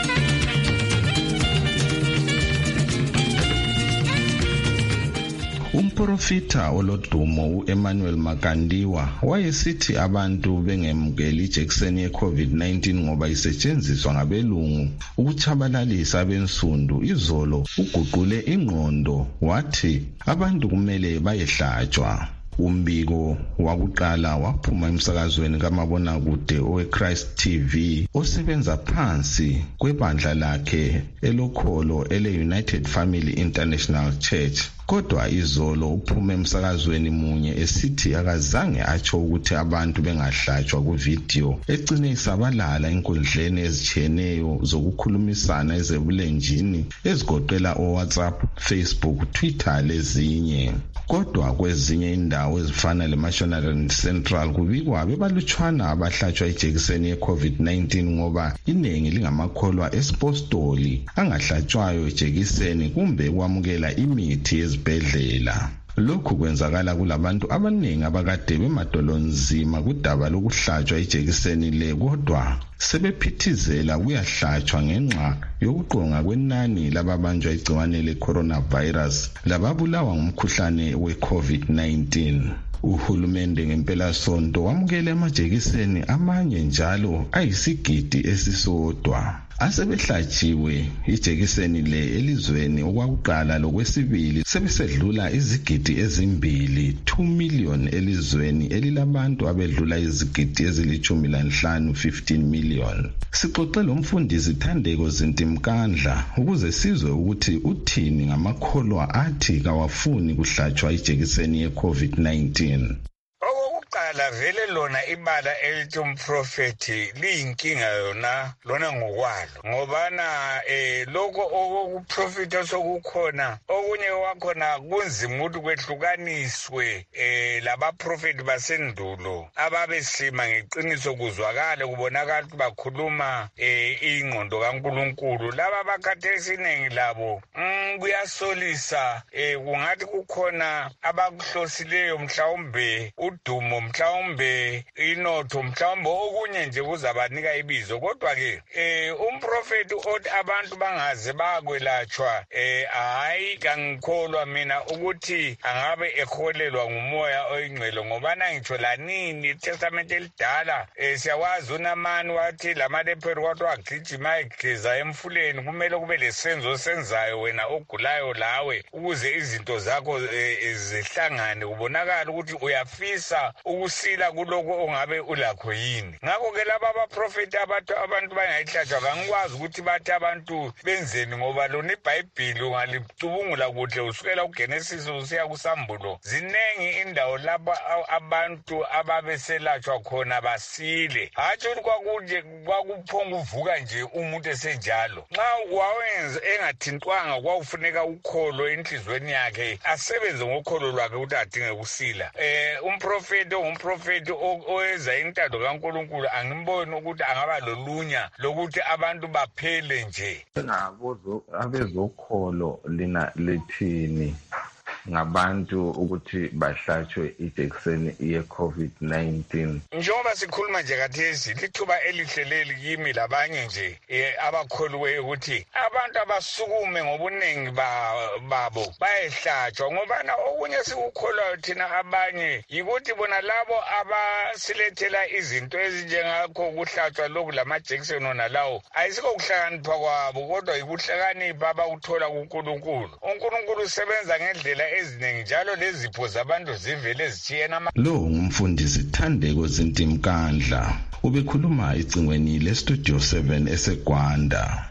Umprofita olodumo uEmmanuel Makandiwa wayesithi abantu bengemukeli ijekiseni ye-COVID nineteen ngoba isetshenziswa ngabelungu ukuchabalalisa abensundu. Izolo uguqule ingqondo wathi abantu kumele bayehlatshwa. Umbiko wakuqala waphuma emsakazweni kamabonakude oweChrist T V osebenza phansi kwebandla lakhe elokholo ele-United Family International Church. Kodwa izolo uphume emsakazweni munye esithi akazange atsho ukuthi abantu bengahlatshwa kuvideo egcine isabalala enkundleni ezitshiyeneyo zokukhulumisana ezebulenjini ezigoqela oWhatsApp, Facebook, Twitter lezinye. Kodwa kwezinye indawo ezifana leMashonaland Central kubikwa bebalutshwana abahlatshwa ijekiseni ye-COVID nineteen ngoba iningi lingamakholwa esipostoli angahlatshwayo ijekiseni kumbe kwamukela imithi ezibhedlela. Lokhu kwenzakala kulabantu abaningi abakade bemadolonzima kudaba lokuhlatshwa ijekiseni le kodwa sebephithizela kuyahlatshwa ngenxa yokuqonga kwenani lababanjwa igciwane le-coronavirus lababulawa ngumkhuhlane we-COVID nineteen. Uhulumende ngempela sonto wamukele amajekiseni amanye njalo ayisigidi esisodwa. Asebehlatshiwe ijekiseni le elizweni okwakuqala lokwesibili sebesedlula izigidi ezimbili two million elizweni elilabantu abedlula izigidi ezilithumi lanhlanu fifteen million. Sixoxe lo mfundisi Thandeko Zintimkandla ukuze sizwe ukuthi uthini ngamakholwa athi kawafuni kuhlatshwa ijekiseni ye-COVID nineteen. Okokuqala vele lona ibala elithi umprofeti liyinkinga yona lona ngokwalo ngobana eh lokho okuprofita sokukhona okunye wakhona kunzima ukuthi kwehlukaniswe eh labaprofeti basendulo ababesima ngeqiniso kuzwakala kubonakala ukuthi bakhuluma eh ingqondo kaNkuluNkulu. Laba bakhathesi iningi labo kuyasolisa eh kungathi kukhona abakuhlosileyo mhlawumbe udumo mhlawumbe inotho mhlawumbe okunye nje kuzabanika ibizo kodwa ke eh umprofeti othi abantu bangaze bakwelatshwa eh hayi kangikholwa mina ukuthi angabe eholelwa ngumoya oyingcwele ngoba nangitsho lanini iTestament elidala eh siyawazi uNamani wathi lamaleperi kwathi wagijima egeza emfuleni kumele kube lesenzo senzayo wena ogulayo lawe ukuze izinto zakho zihlangane kubonakala ukuthi uyafisa ukusila kuloko ongabe ulakho yini. Ngakho ke laba abaprofeti abantu abantu bayayihlatshwa kangikwazi ukuthi bathi abantu benzeni ngoba lona iBhayibheli ungalicubungula kuhle usukela kuGenesis usiya kuSambulo zinengi indawo lapha abantu ababeselatshwa khona basile. Hatsho ukuthi kwakunje kwakuphonga uvuka nje umuntu esenjalo. Nxa wawenza engathintwanga kwaufuneka ukholo enhlizweni yakhe asebenze ngokholo lwakhe ukuthi adinge ukusila. Eh umprofeti ongumprofeti owenza intando kaNkulunkulu angimboni ukuthi angaba lolunya lokuthi abantu baphele nje. Ngabozo abezokholo lina lethini ngabantu ukuthi bahlatshwe ijekiseni ye-COVID nineteen. Njengoba sikhuluma nje kathesi lithuba elihleleli kimi labanye nje abakholiweyo ukuthi abantu abasukume ngobuningi babo bayehlatshwa ngoba na okunye sikukholwayo thina abanye yikuthi bona labo abasilethela izinto ezinjengakho ukuhlatshwa lokhu lamajekiseni ona lawo ayisikho kuhlakanipha kwabo kodwa yikuhlakanipha abakuthola kuNkulunkulu. uNkulunkulu usebenza ngendlela eziningi njalo lezipho zabantu zivele zitshiyena. Lo ngumfundisi Thandeko Zintimkandla ubekhuluma icingweni leStudio seven eseGwanda.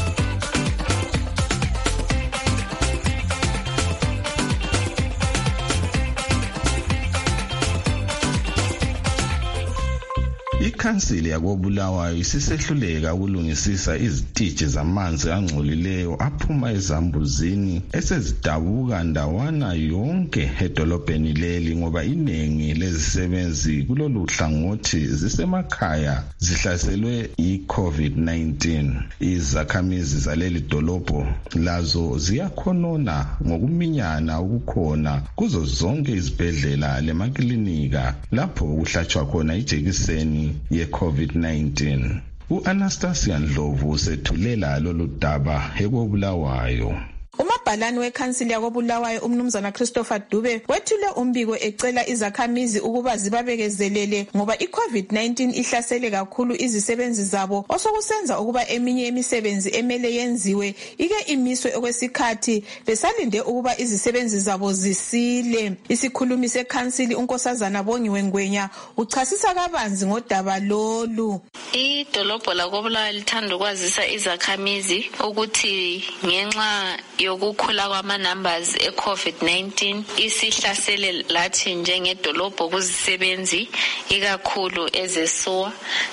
Ikhansili yakoBulawayo isisehluleka ukulungisisa izitiji zamanzi angcolileyo aphuma ezambuzini esezidabuka ndawana yonke edolobheni leli ngoba iningi lezisebenzi kulolu hlangothi zisemakhaya zihlaselwe i-COVID nineteen. Izakhamizi zaleli dolobho lazo ziyakhonona ngokuminyana ukukhona kuzo zonke izibhedlela lemaklinika lapho kuhlatshwa khona ijekiseni ye-COVID nineteen. U-Anastasia Ndlovu usethulela lolu daba ekoBulawayo. Umabhalane wekhansili yakoBulawayo umnumzana Christopher Dube wethule umbiko ecela izakhamizi ukuba zibabekezelele ngoba i-COVID nineteen ihlasele kakhulu izisebenzi zabo osokusenza ukuba eminye imisebenzi emele yenziwe ike imiswe okwesikhathi besalinde ukuba izisebenzi zabo zisile. Isikhulumi sekhansili uNkosazana Bongiwe Ngwenya uchasisa kabanzi ngodaba lolu. Idolobho lakoBulawayo lithanda ukwazisa izakhamizi ukuthi ngenxa yokukhula kwama numbers e-COVID nineteen isihlasele lathi njengedolobho kuzisebenzi ikakhulu ezeSoa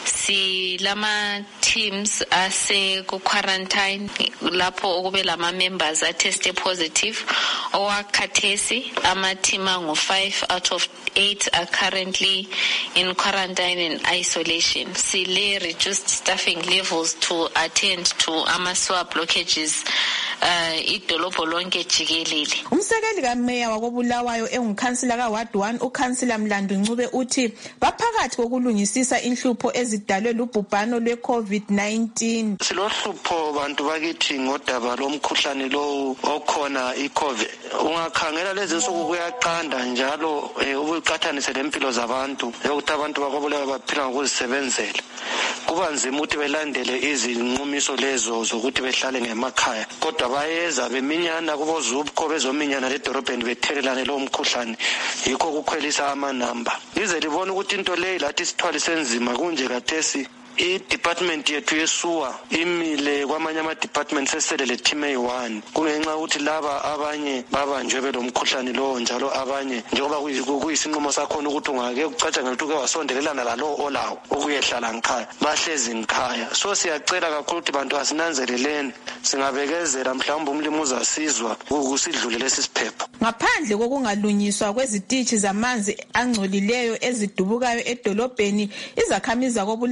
silama teams ase ku quarantine lapho okube lama members ateste positive owakhathesi ama team angu five out of eight are currently in quarantine and isolation. Sile reduced staffing levels to attend to ama sewer blockages uh, idolobho lonke jikelele. Umsekeli kaMeya wakoBulawayo engukhansila kaWard one ukhansila Mlandu Ncube uthi baphakathi kokulungisisa inhlupho ezidalwe lubhubhano lwe-COVID nineteen. Silohlupho bantu bakithi ngodaba lomkhuhlane lo okhona i-COVID. Ungakhangela lezi nsuku kuyaqanda njalo ubuqathanise lempilo zabantu ukuthi abantu bakoBulawayo baphila ngokuzisebenzela. Kuba nzima ukuthi belandele izinqumiso lezo zokuthi behlale ngemakhaya kodwa bayeza beminyana kubozubukho bezominyana ledorobheni bethelelane lo mkhuhlane yikho kukhwelisa amanamba. Lize libone ukuthi into leyi lathi sithwalise nzima kunje kathesi i-department yethu yeSuwa imile kwamanye ama-departments esele le team eyi one kungenxa ukuthi laba abanye babanjwe belomkhuhlane lowo njalo abanye njengoba kuyisinqumo sakhona ukuthi ungake kucatsha ngeluthi uke wasondelelana lalowo olawo ukuyehlala ngikhaya bahlezi ngikhaya. So siyacela kakhulu ukuthi bantu asinanzeleleni singabekezela mhlawumbe umlimi uzasizwa ukusidlule lesi siphepho. Ngaphandle kokungalunyiswa kwezitishi zamanzi angcolileyo ezidubukayo edolobheni izakhamizi zakoBulawayo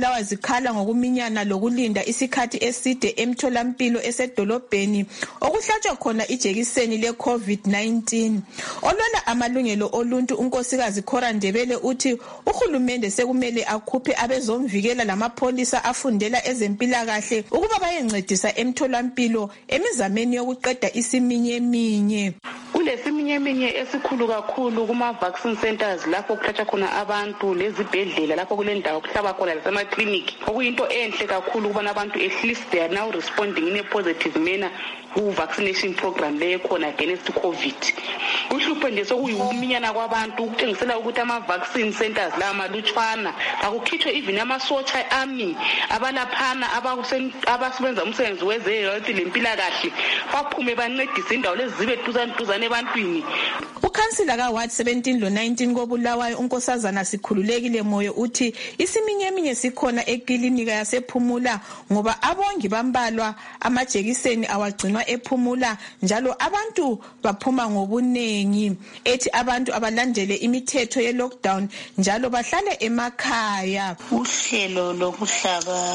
ukukhala ngokuminyana lokulinda isikhathi eside emtholampilo esedolobheni okuhlatshwa khona ijekiseni le COVID nineteen. Olwala amalungelo oluntu unkosikazi Khora Ndebele uthi uhulumende sekumele akhuphe abezomvikela lamapholisa afundela ezempilakahle ukuba bayencedisa emtholampilo emizameni yokuqeda isiminyeminye. Kulesiminyeminye esikhulu kakhulu kuma vaccine centers lapho kuhlatshwa khona abantu lezibhedlela lapho kulendawo okuhlaba khona lasemakliniki, okuyinto enhle kakhulu ukubana abantu at least they are now responding in a positive manner ku-vaccination program le khona against COVID. Uhlupho nje sokuyikuminyana kwabantu ukutshengisela ukuthi ama-vaccine centers la malutshwana akukhitshwe even amasotsha army abalaphana abasebenza umsebenzi weze-health lempilakahle baphume bancedise indawo lezi zibe duzane duzane ebantwini. Ukhansila ka-Ward seventeen lo nineteen koBulawayo unkosazana Sikhululekile Moyo uthi isiminyeminye sikhona eklinika yasePhumula ngoba abongi bambalwa amajekiseni awagcinwa ePhumula njalo abantu baphuma ngobuningi. Ethi abantu abalandele imithetho ye-lockdown njalo bahlale emakhaya. Uhlelo lokuhlaba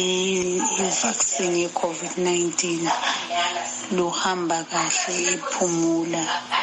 i-vaccine ye-COVID nineteen luhamba kahle ePhumula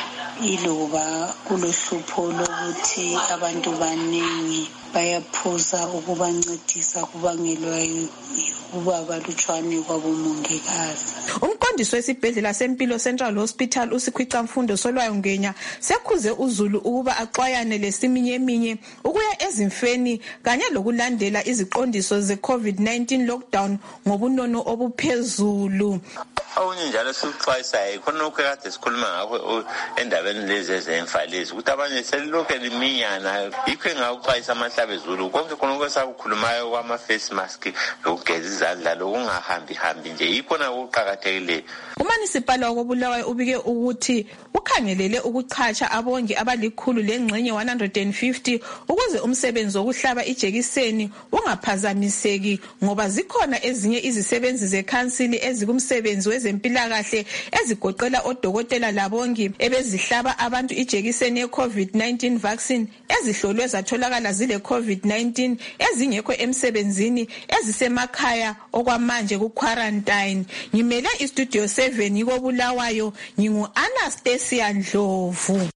iloba kulohlupho lokuthi abantu baningi bayaphuza ukubancedisa kubangelwa ukuba balutshwane kwabomongikazi. Umqondisi wesibhedlela sempilo Central Hospital uSikhwicamfundo Solwayo Ngenya sekhuze uZulu ukuba axwayane lesiminyeminya ukuya ezimfeni kanye lokulandela iziqondiso ze-COVID nineteen lockdown ngobunono obuphezulu. Awunye njalo sikuxwayisayo khona ukade sikhuluma ngakho endabeni lezi ezemfa lezi ukuthi abanye selilokhu liminyana yikho engawuxwayisa amahlabezulu konke khona okwesakukhulumayo kwama-face mask lokugeza izandla lokungahambi hambi nje yikho na okuqakathekileyo. Umanisipala wakoBulawayo ubike ukuthi ukhangelele ukuchacha abongi abalikhulu lengxenye one hundred fifty ukuze umsebenzi wokuhlaba ijekiseni ungaphazamiseki ngoba zikhona ezinye izisebenzi zekhansili ezikumsebenzi wezempilakahle ezigoqela odokotela labongi ebezihlaba abantu ijekiseni ye-COVID nineteen vaccine ezihlolwe zatholakala zile COVID nineteen ezingekho emsebenzini ezisemakhaya okwamanje ku-quarantine. Ngimele istudio seven yikoBulawayo ngingu-Anastasia Ndlovu.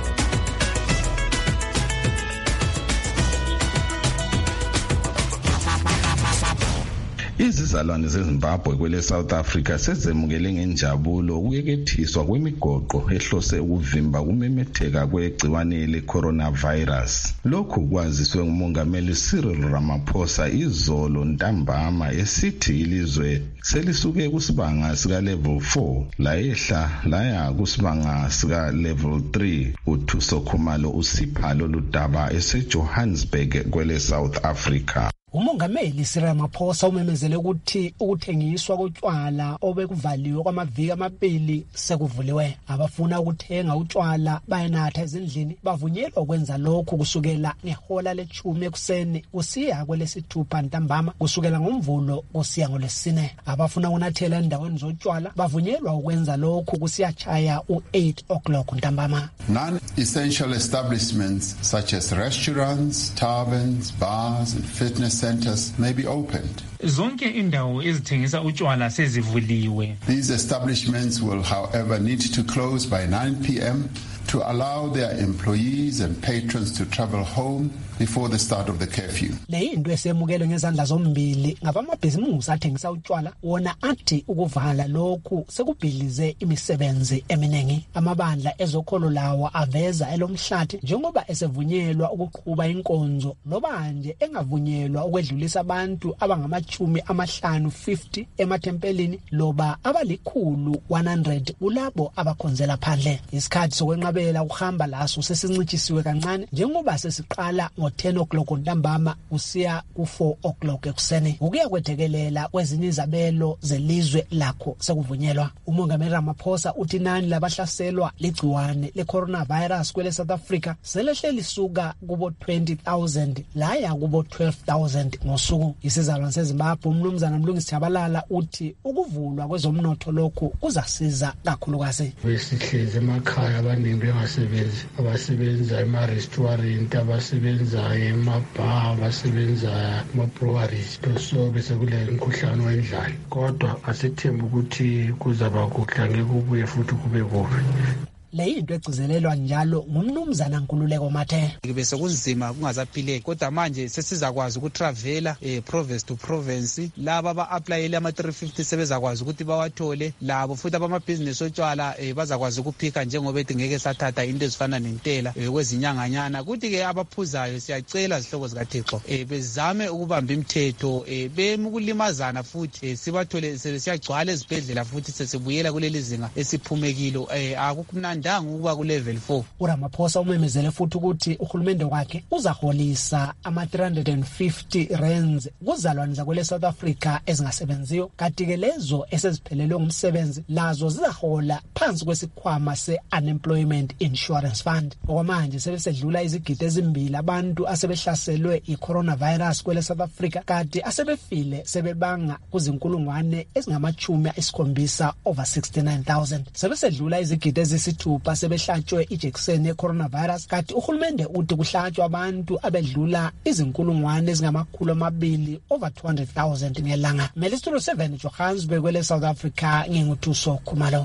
Izizalwane zeZimbabwe kwele South Africa sezemukele ngenjabulo ukuyekethiswa kwemigoqo ehlose ukuvimba kumemetheka kwegciwane le-coronavirus. Lokhu kwaziswe nguMongameli Cyril Ramaphosa izolo ntambama esithi ilizwe selisuke kusibanga sika level four layehla laya kusibanga sika level three. uThuso Khumalo usipha lolu daba eseJohannesburg kwele South Africa. Umongameli Cyril Ramaphosa umemezele ukuthi ukuthengiswa kotshwala obekuvaliwe kwamaviki amabili sekuvuliwe. Abafuna ukuthenga utshwala bayanatha ezindlini bavunyelwa ukwenza lokhu kusukela ngehola lechumi ekuseni kusiya kwelesithupha ntambama kusukela ngomvulo kusiya ngolwesine. Abafuna ukunathela endaweni zotshwala bavunyelwa ukwenza lokhu kusiyachaya u-eight o'clock ntambama. Non-essential establishments such as restaurants, taverns, bars and fitness centers may be opened. Zonke indawo ezithengisa utshwala sezivuliwe. These establishments will, however, need to close by nine p m to allow their employees and patrons to travel home before the start of the curfew. Le into esemukelwe ngezandla zombili ngabamabhizimusi athengisa utshwala wona athi ukuvala lokhu sekubhilize imisebenzi eminingi. Amabandla ezokholo lawo aveza elomhlathi njengoba esevunyelwa ukuqhuba inkonzo loba nje engavunyelwa ukwedlulisa abantu abangamachumi amahlanu fifty emathempelini loba abalikhulu one hundred kulabo abakhonzela phandle. Isikhathi sokwenqabela ukuhamba laso sesincitshisiwe kancane njengoba sesiqala ten o'clock ntambama usiya ku-four o'clock ekuseni. Ukuya kwethekelela kwezinye izabelo zelizwe lakho sekuvunyelwa. Umongameli Ramaphosa uthi inani labahlaselwa ligciwane le-coronavirus kwele South Africa selehle lisuka kubo twenty thousand laya kubo twelve thousand ngosuku. Isizalwane seZimbabwe uMnumzana Mlungisi Tshabalala uthi ukuvulwa kwezomnotho lokhu kuzasiza kakhulukazi. Besihlezi emakhaya abaningi bengasebenzi, abasebenza ema-restaurant, abasebenza ema-bar, abasebenza ema-breweries, so bese kule mkhuhlane wendlala. Kodwa asithemba ukuthi kuzaba kuhle, ngeke kubuye futhi kube kubi. Le into egcizelelwa njalo ngumnumzana Nkululeko Mathe. Bese kunzima kungazaphileki, kodwa manje sesizakwazi ukutravela eh, province to province. Laba aba-applyele ama three fifty sebezakwazi ukuthi bawathole. Labo futhi abamabhizinisi otshwala eh, bazakwazi ukuphika njengoba ethi ngeke sathatha into ezifana nentela eh, kwezinyanganyana. Kuthi-ke abaphuzayo siyacela zihlobo zikaThixo eh, bezame ukubamba imithetho eh, bemukulimazana futhi eh, sibathole siyagcwala ezibhedlela futhi sesibuyela kuleli zinga esiphumekilo eh, akukumnandi ndanga ukuba ku level four. uRamaphosa umemezele futhi ukuthi uhulumende wakhe uzaholisa ama three hundred fifty rands kuzalwane zakwele South Africa ezingasebenziyo, kanti ke lezo eseziphelelwe ngumsebenzi lazo zizahola phansi kwesikhwama se-Unemployment Insurance Fund. Okwamanje sebesedlula izigidi ezimbili abantu asebehlaselwe i-coronavirus kwele South Africa, kanti asebefile sebebanga kuzinkulungwane ezingamachumi esikhombisa over sixty-nine thousand. Sebesedlula izigidi ezisithu sebehlatshwe ijekiseni ye-coronavirus, kanti uhulumende uthi kuhlatshwa abantu abedlula izinkulungwane ezingamakhulu amabili over two hundred thousand ngelanga. Melistro seven Johannesburg kwele South Africa, nginguthuso Khumalo.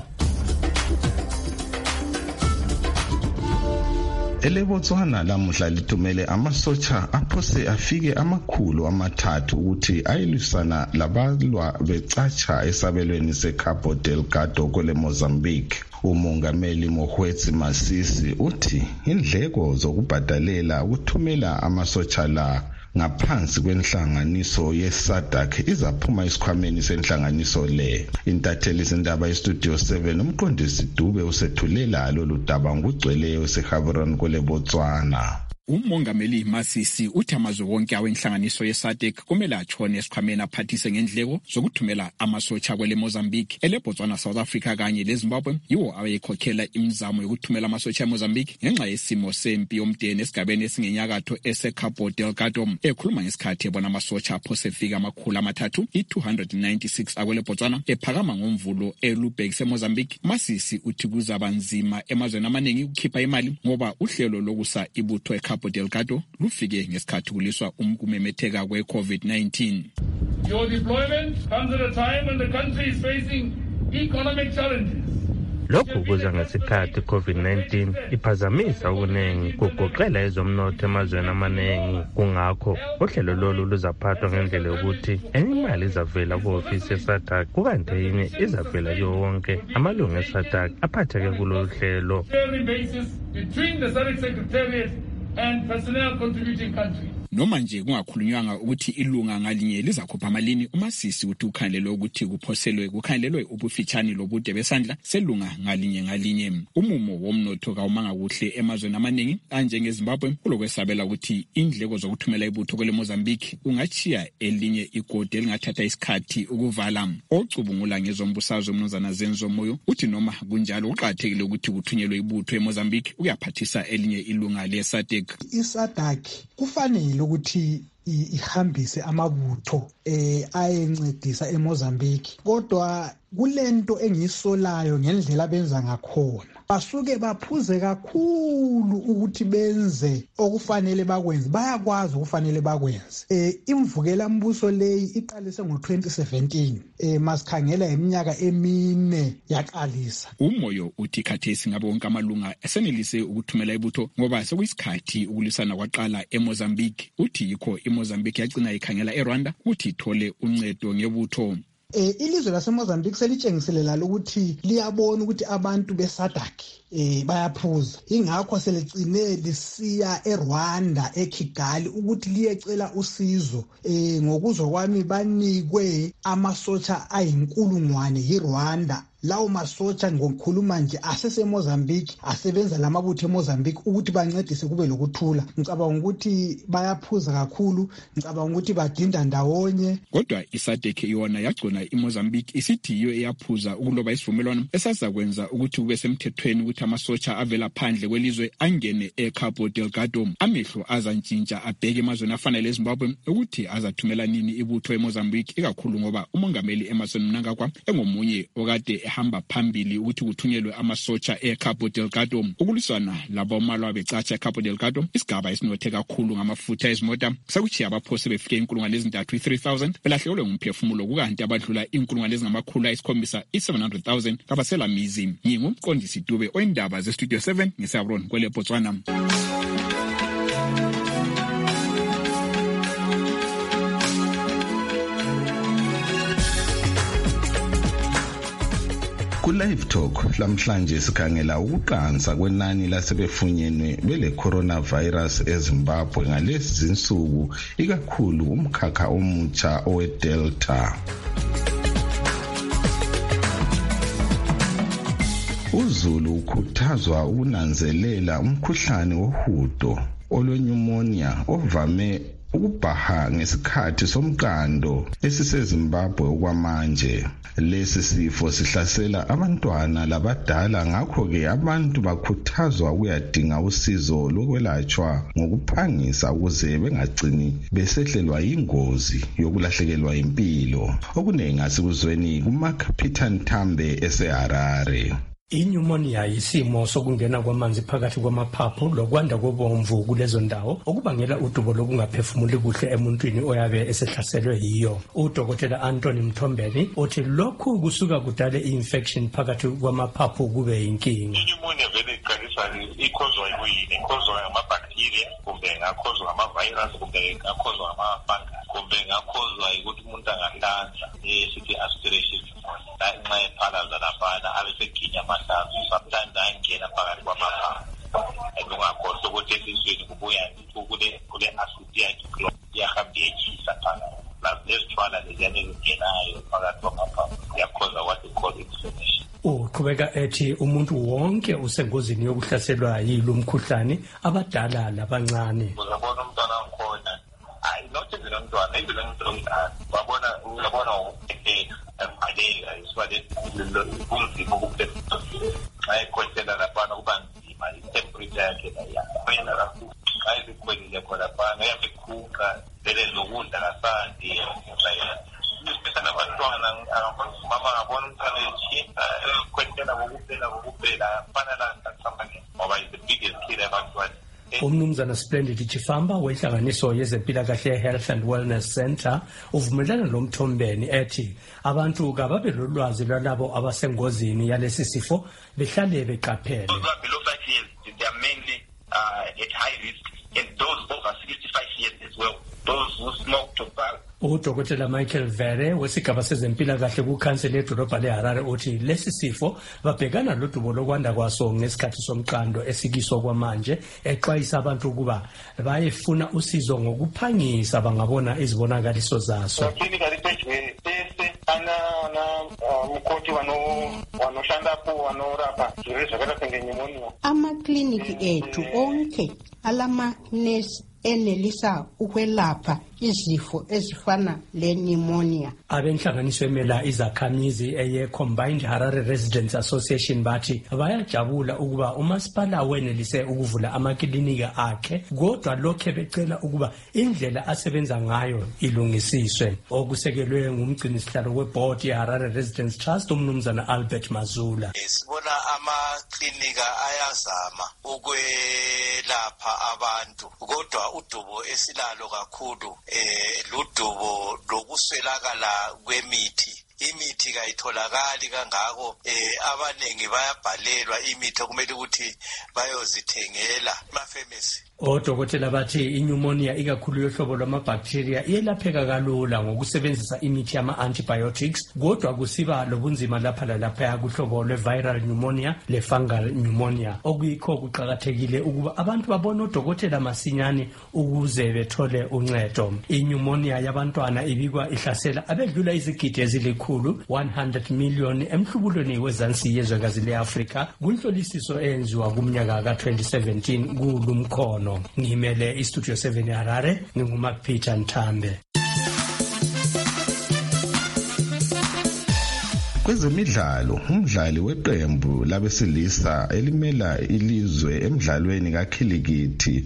EleBotswana lamuhla lithumele amasotsha aphose afike amakhulu amathathu ukuthi ayilisana labalwa becatsha esabelweni seCabo Delgado kwele Mozambique. Umongameli Mohwetsi Masisi uthi indleko zokubhadalela ukuthumela amasotsha la ngaphansi kwenhlanganiso ye-SADC izaphuma isikhwameni senhlanganiso le. Intatheli izindaba ye-Studio seven umqondisi Dube usethulela lolu daba ngugcweleyo eseGaborone kwele Botswana. Umongameli Masisi uthi amazwe wonke awenhlanganiso ye-SADC kumele atshone esikhwameni aphathise ngendleko zokuthumela amasotsha kwele Mozambique, eleBotswana, South Africa kanye leZimbabwe yiwo abeyikhokhela imizamo yokuthumela amasotsha eMozambique ngenxa yesimo sempi yomdeni esigabeni esingenyakatho eseCabo Delgado. Ekhuluma ngesikhathi ebona amasotsha aphose fika amakhulu amathathu i-two hundred ninety-six akwele Botswana ephakama ngomvulo eLubeck seMozambique, Masisi uthi kuzaba nzima emazweni amaningi ukukhipha imali ngoba uhlelo lokusa ibutho eCabo Delgado lufike ngesikhathi kuliswa umkumemetheka kwe-COVID nineteen. Your deployment comes at a time when the country is facing economic challenges. Lokhu kuza ngesikhathi COVID nineteen iphazamisa ukuningi kugoqela ezomnotho emazweni amaningi. Kungakho uhlelo lolu luzaphathwa ngendlela yokuthi enye imali izavela ku-ofisi ye-SADC kukanti enye izavela kuwo wonke amalungu e-SADC aphatheke kulolu hlelo. Between the SADC Secretariat and personnel contributing countries. Noma nje kungakhulunywanga ukuthi ilunga ngalinye lizakhupha malini, uMasisi uthi ukhangelelwe ukuthi kuphoselwe kukhangelelwe ubufitshane lobude besandla selunga ngalinye ngalinye. Umumo womnotho kawumanga kuhle emazweni amaningi anjengeZimbabwe kulokwesabela ukuthi indleko zokuthumela ibutho kwele Mozambique ungachiya elinye igodi elingathatha isikhathi ukuvala. Ocubungula ngezombusazwe umnumzana Zenzo Moyo uthi noma kunjalo uqathekile ukuthi kuthunyelwe ibutho eMozambique uyaphathisa elinye ilunga le-SADC. I-SADC kufanele ukuthi ihambise amabutho eh ayencedisa eMozambique, kodwa kulento engisolayo ngendlela benza ngakhona. Basuke baphuze kakhulu ukuthi benze okufanele bakwenze, bayakwazi ukufanele bakwenze. Eh imvukela mbuso leyi iqalise ngo twenty seventeen, eh masikhangela iminyaka emine yaqalisa. Umoyo uthi khathesi ngabe wonke amalunga esenelise ukuthumela ibutho ngoba sekuyisikhathi ukulisana kwaqala eMozambique. Uthi yikho iMozambique yagcina ikhangela eRwanda ukuthi ithole uncedo ngebutho. Eh ilizwe laseMozambique selitshengiselela ukuthi liyabona ukuthi abantu beSADC eh bayaphuza, ingakho selicine lisiya eRwanda eKigali ukuthi liyecela usizo. Eh ngokuzwa kwami banikwe amasotsha ayinkulungwane yiRwanda. Lawo masotsha ngokukhuluma nje aseseMozambique asebenza lamabutho eMozambique ukuthi bancedise kube lokuthula. Ngicabanga ukuthi bayaphuza kakhulu, ngicabanga ukuthi badinda ndawonye. Kodwa iSADC yona yagcona iMozambique isithiyo eyaphuza ukuloba isivumelwano esasakwenza ukuthi kube semthethweni ukuthi amasotsha avela phandle kwelizwe angene eCabo Delgado. Amehlo azantshintsha abheke emazweni afana leZimbabwe ukuthi azathumela nini ibutho eMozambique, ikakhulu ngoba umongameli Emmerson Mnangagwa engomunye okade ehamba phambili ukuthi kuthunyelwe amasotsha eCabo Delgado ukulwisana labomalwa becatsha eCabo Delgado. Isigaba esinothe kakhulu ngamafutha ezimota sakuchiya abaphosi befike inkulungwane ezintathu three thousand belahlekelwe ngumphefumulo kukanti abadlula inkulungwane ezingamakhulu ayisikhombisa seven hundred thousand kabasela mizi. Ngingumqondisi Dube oyindaba zeStudio seven ngisabron kwele Botswana. Ku-Live Talk lamhlanje sikhangela ukuqansa kwenani lasebefunyenwe bele coronavirus eZimbabwe ngalezi zinsuku, ikakhulu umkhakha omutsha owe-Delta. UZulu ukhuthazwa ukunanzelela umkhuhlane wohudo olwenyumonia ovame ukubhaha ngesikhathi somqando esiseZimbabwe okwamanje. Lesi sifo sihlasela abantwana labadala, ngakho-ke abantu bakhuthazwa ukuyadinga usizo lokwelatshwa ngokuphangisa ukuze bengagcini besehlelwa yingozi yokulahlekelwa impilo. Okuningi asikuzweni kuMark Peter Ntambe eseHarare. Inyumonia yisimo sokungena kwamanzi phakathi kwamaphaphu lokwanda kobomvu kulezo ndawo okubangela udubo lokungaphefumuli kuhle emuntwini oyabe esehlaselwe yiyo. Udokotela Anthony Mthombeni uthi lokhu kusuka kudale infection phakathi kwamaphaphu kube yinkinga. Inyumonia vele iqalisa ikhozwa yini? Ikhozwa ngamabacteria kumbe ngakhozwa ngamavirus kumbe ngakhozwa ngamafungus kumbe ngakhozwa ukuthi umuntu angahlanza esithi aspiration nxa ephalaza laphana abeseginya amahlanzi sometimes ayangena phakathi kwamaphaphu ungakhohlwa ukuthi esiswini kubuya kule kule acid yakhe iyahamba iyechisa phakathi lezithwala leziyana ezingenayo phakathi kwamaphaphu iyakhoza what we call inflammation. Uqhubeka ethi umuntu wonke usengozini yokuhlaselwa yilo mkhuhlane, abadala labancane. Uzabona umntwana onkhona hayi not even umntwana even umntwana wabona uyabona abaleka iswale kunzima ukuphefumula xa ekhwehlela laphana kuba nzima itemperature yakhe iyafena kakhulu xa isikhwelile khona phana uyabekhuka vele lokudla kasandi especially abantwana mama ngabona umntwana etshinda ekhwehlela kokuphela kokuphela afana langasamanye ngoba is the biggest killer abantwana. Umnumzana Splendid Chifamba wenhlanganiso yezempilakahle Health and Wellness Center uvumelana loMthombeni ethi abantu kababe lolwazi lwalabo abasengozini yalesi sifo behlale beqaphele. Those below five years, they are mainly uh, at high risk, and those over sixty-five years as well, those who smoke tobacco. Udokotela Michael Vere wesigaba sezempilakahle kukhansela edolobha leHarare uthi lesi sifo babhekana lodubo lokwanda kwaso ngesikhathi somqando esikiso kwamanje, exwayisa abantu ukuba bayefuna usizo ngokuphangisa bangabona izibonakaliso zaso. ana na mkoti wano wanoshandapo wanorapa zvirwere zvakaita senge pneumonia. Amakliniki ethu onke alama nurse enelisa ukwelapha izifo ezifana le pneumonia. Abenhlanganiso emela izakhamizi eye Combined Harare Residents Association bathi bayajabula ukuba umasipala wenelise ukuvula amaklinika akhe, kodwa lokho becela ukuba indlela asebenza ngayo ilungisiswe. Okusekelwe ngumgcinisihlalo weboard yeHarare Residents Trust umnumzana Albert Mazula. Sibona amaklinika ayazama ukwelapha abantu, kodwa udubo esilalo kakhulu eh ludubo lokuswelakala kwemithi. Imithi kayitholakali kangako, eh abanengi bayabhalelwa imithi okumele ukuthi bayozithengela emafamasi. Odokotela bathi inyumonia ikakhulu yohlobo lwamabacteria iyelapheka kalula ngokusebenzisa imithi yama-antibiotics, kodwa kusiba lobunzima lapha lalapha kuhlobo lwe-viral pneumonia le-fungal pneumonia. Okuyikho kuqakathekile ukuba abantu babone odokotela masinyane ukuze bethole uncedo. Inyumonia yabantwana ibikwa ihlasela abedlula izigidi ezilikhulu one hundred million emhlubulweni wezansi yezwekazi le-Afrika kunhlolisiso eyenziwa kumnyaka ka twenty seventeen kulumkhono. Ngimele iStudio seven Harare, nginguma Peter Ntambe. Kwezemidlalo, umdlali weqembu labesilisa elimela ilizwe emidlalweni kakhilikithi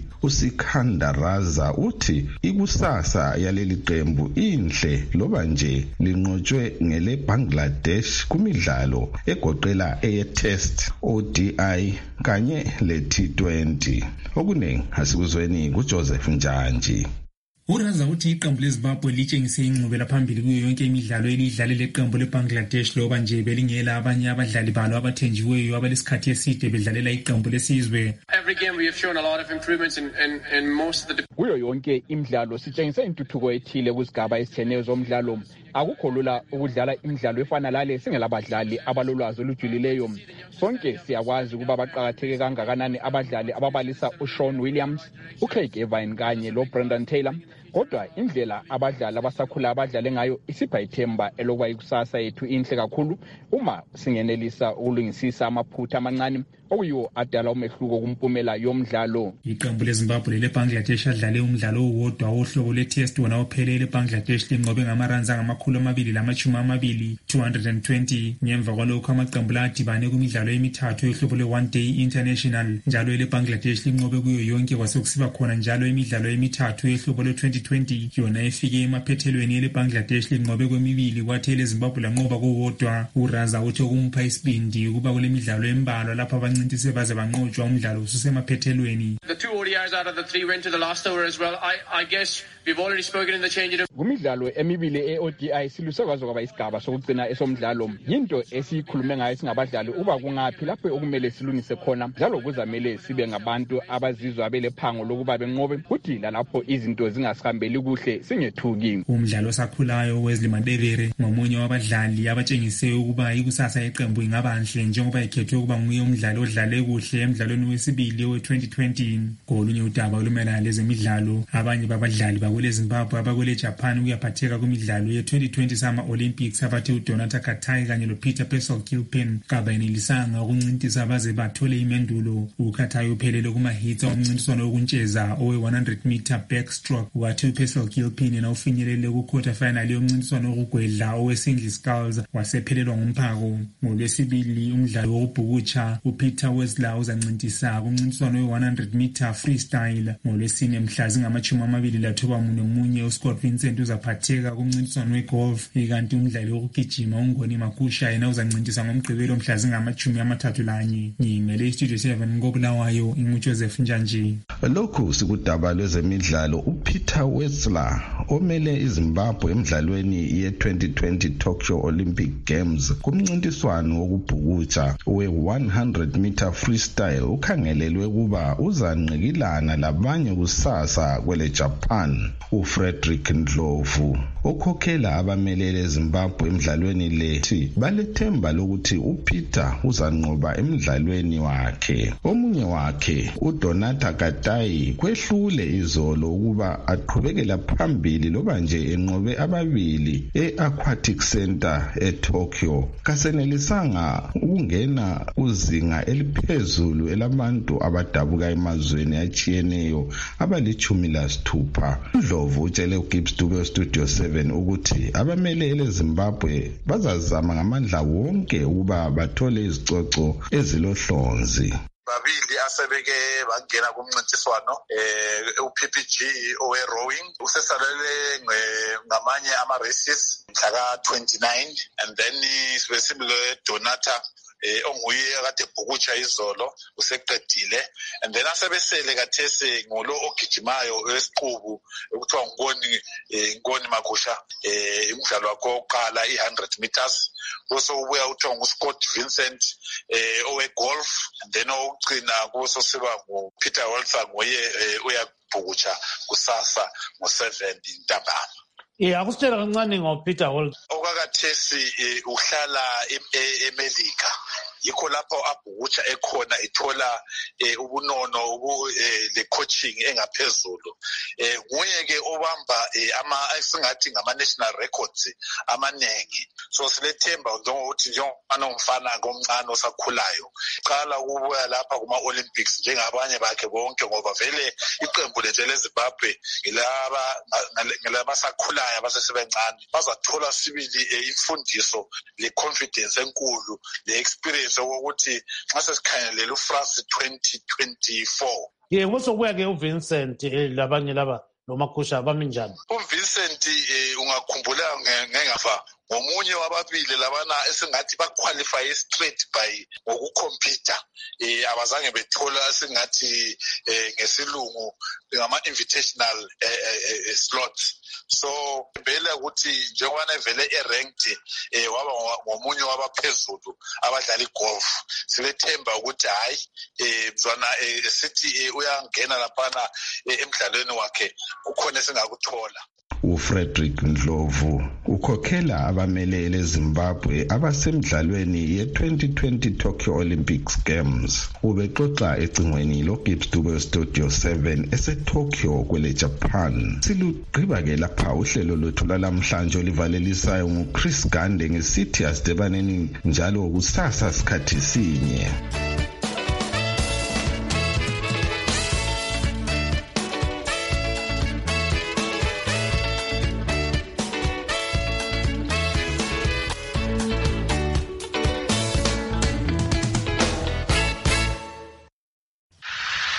uSikandaraza uthi ikusasa yaleli qembu inhle loba nje linqotshwe ngele Bangladesh kumidlalo egoqela eye-test, O D I kanye le T twenty. Okuningi asikuzweni kuJoseph Njanji. Uraza uthi iqembu leZimbabwe litshengise ingqubela phambili kuyo yonke imidlalo elidlale leqembu leBangladesh loba nje belingela abanye abadlali balo abathenjiweyo abalesikhathi eside bedlalela iqembu lesizwe. Every game we have shown a lot of improvements in in, in most of the kuyo yonke imidlalo sitshengisa intuthuko ethile kuzigaba ezitshiyeneyo zomdlalo. Akukho lula ukudlala imidlalo efana lale singelabadlali abalolwazi olujulileyo. Sonke siyakwazi ukuba baqakatheke kangakanani abadlali ababalisa uSean Williams, uCraig Evans kanye loBrendan Taylor. Kodwa indlela abadlali abasakhula abadlale ngayo isipha ithemba elokuba ikusasa yethu inhle kakhulu uma singenelisa ukulungisisa amaphutha amancane okuyiwo adala umehluko kumpumela yomdlalo. Iqembu leZimbabwe leBangladesh adlale umdlalo owodwa wohlobo lwe-test wona ophelele eBangladesh linqobe ngamaruns angamakhulu amabili lamashumi amabili two hundred twenty. Ngemva kwalokho amaqembu adibane kumidlalo emithathu yohlobo lwe-one day international njalo leBangladesh linqobe kuyo yonke kwasekusiba khona njalo imidlalo emithathu yohlobo lwe-twenty twenty yona efike emaphethelweni leBangladesh linqobe kwemibili kwathi leZimbabwe lanqoba kowodwa. Uraza uthi okumpha isibindi ukuba kule midlalo embalwa lapha abancintise baze banqotshwa umdlalo ususemaphethelweni. The two O D Is out of the three went to the last over as well. I I guess we've already spoken in the change room. Kumidlalo emibili e-O D I silusekwazi kwaba isigaba sokugcina esomdlalo. Yinto esikhulume ngayo singabadlali uba kungaphi lapho okumele silungise khona njalo kuzamele sibe ngabantu abazizwa belephango lokuba benqobe kuthi lapho izinto zingasihambeli kuhle singethuki. Umdlalo osakhulayo Wesley Mandebere ngomunye wabadlali abatshengise ukuba ikusasa yeqembu ingabanhle njengoba ikhethwe ukuba nguye umdlali odlale kuhle emidlalweni wesibili we-twenty twenty. Kolunye udaba olumelana lezemidlalo, abanye babadlali bakwele Zimbabwe abakwele Japan kuyaphatheka kumidlalo ye-twenty twenty Summer Olympics abathi uDonata Katai kanye loPeter Pearson-Gilpin kabayenelisanga ukuncintisa baze bathole imendulo. uKatai uphelele kuma-hits omncintiswano wokuntsheza owe-one hundred meter backstroke wathi uPearson-Gilpin yena ufinyelele ku-quarter final yomncintiswano wokugwedla owe-single sculls wasephelelwa ngumphako. NgoLwesibili umdlalo wokubhukutsha uPeter Wessler uzancintisa kumncintiswano we-one hundred meter freestyle. NgoLwesine mhla zingamashumi amabili lathoba munye munye uScott Vincent uzaphatheka kumncintiswano wegolf ikanti umdlali wokugijima uNgoni Makusha yena uzancintisa ngomgqibelo mhla zingamashumi amathathu lanye. Ngimele Studio seven koBulawayo inguJoseph Njanji. Lokhu sikudaba lwezemidlalo uPeter Wessler omele iZimbabwe emidlalweni ye-twenty twenty Tokyo Olympic Games kumncintiswano wokubhukutsha we-one hundred meter freestyle ukhangelelwe kuba uzanqikilana labanye kusasa kwele Japan. uFrederick Ndlovu okhokhela abamelele eZimbabwe emidlalweni lethi balethemba lokuthi uPeter uzanqoba emidlalweni wakhe. Omunye wakhe uDonata Katai kwehlule izolo ukuba aqhubekela phambili loba nje enqobe ababili e-Aquatic Center eTokyo. Kasenelisanga ukungena uzinga eliphezulu elabantu abadabuka emazweni achiyeneyo abalichumi lasithupha. Ndlovu utshele uGibbs Dube Studio seven ukuthi abamelele eZimbabwe bazazama ngamandla wonke ukuba bathole izicoco ezilohlonzi. babili asebeke bangena kumncintiswano eh uP P G owe rowing usesalele ngamanye ama races mhla twenty-nine and then sibesimile Donata eh onguye akade bhukutsha izolo useqedile and then asebesele kathese ngolo ogijimayo wesiqubu ekuthiwa ngoni ngoni Makusha eh umdlalo wakhe oqala i one hundred meters also ubuya uthiwa nguScott Vincent eh owe golf and then ogcina kuso siba nguPeter Wessler ngoye uyabhukutsha kusasa ngo seven intambama. Eh akusitshela kancane ngoPeter Wessler. Okakathesi uhlala eMelika yikho lapho abhukutsha ekhona ithola eh, ubunono ubu eh, le coaching engaphezulu. Eh, nguye ke obamba eh, ama esingathi ngama national records amanengi. So silethemba ngokuthi njengana umfana komncane osakhulayo qala ukubuya lapha kuma Olympics njengabanye bakhe bonke ngoba vele iqembu lethu leZimbabwe ngilaba ngilaba sakhulayo abasesebencane bazathola sibili imfundiso le confidence enkulu le experience ukuthi nxa sesikhangelela uFrance twenty twenty-four. Ye ngosokuya ke uVincent labanye laba nomakhusha bami njani? uVincent ungakhumbula ngengafa ngomunye wababili labana esingathi baqualify straight by ngokukhompyutha eh abazange bethola esingathi eh ngesilungu ngama invitational eh, slots. So vele ukuthi njengoba vele eranked eh waba ngomunye wabaphezulu abadlala igolf silethemba ukuthi hayi eh mzwana sithi uyangena lapha emidlalweni wakhe kukhona esingakuthola. uFrederick Ndlovu ukhokhela abamelele eZimbabwe abasemidlalweni ye-twenty twenty Tokyo Olympics Games. Ubexoxa ecingweni loGibbs Dube Studio seven eseTokyo kwele Japan. Silugqiba ke lapha uhlelo lwethu lalamhlanje olivalelisayo nguChris Gande ngesithi asidebaneni njalo kusasa sikhathi sinye.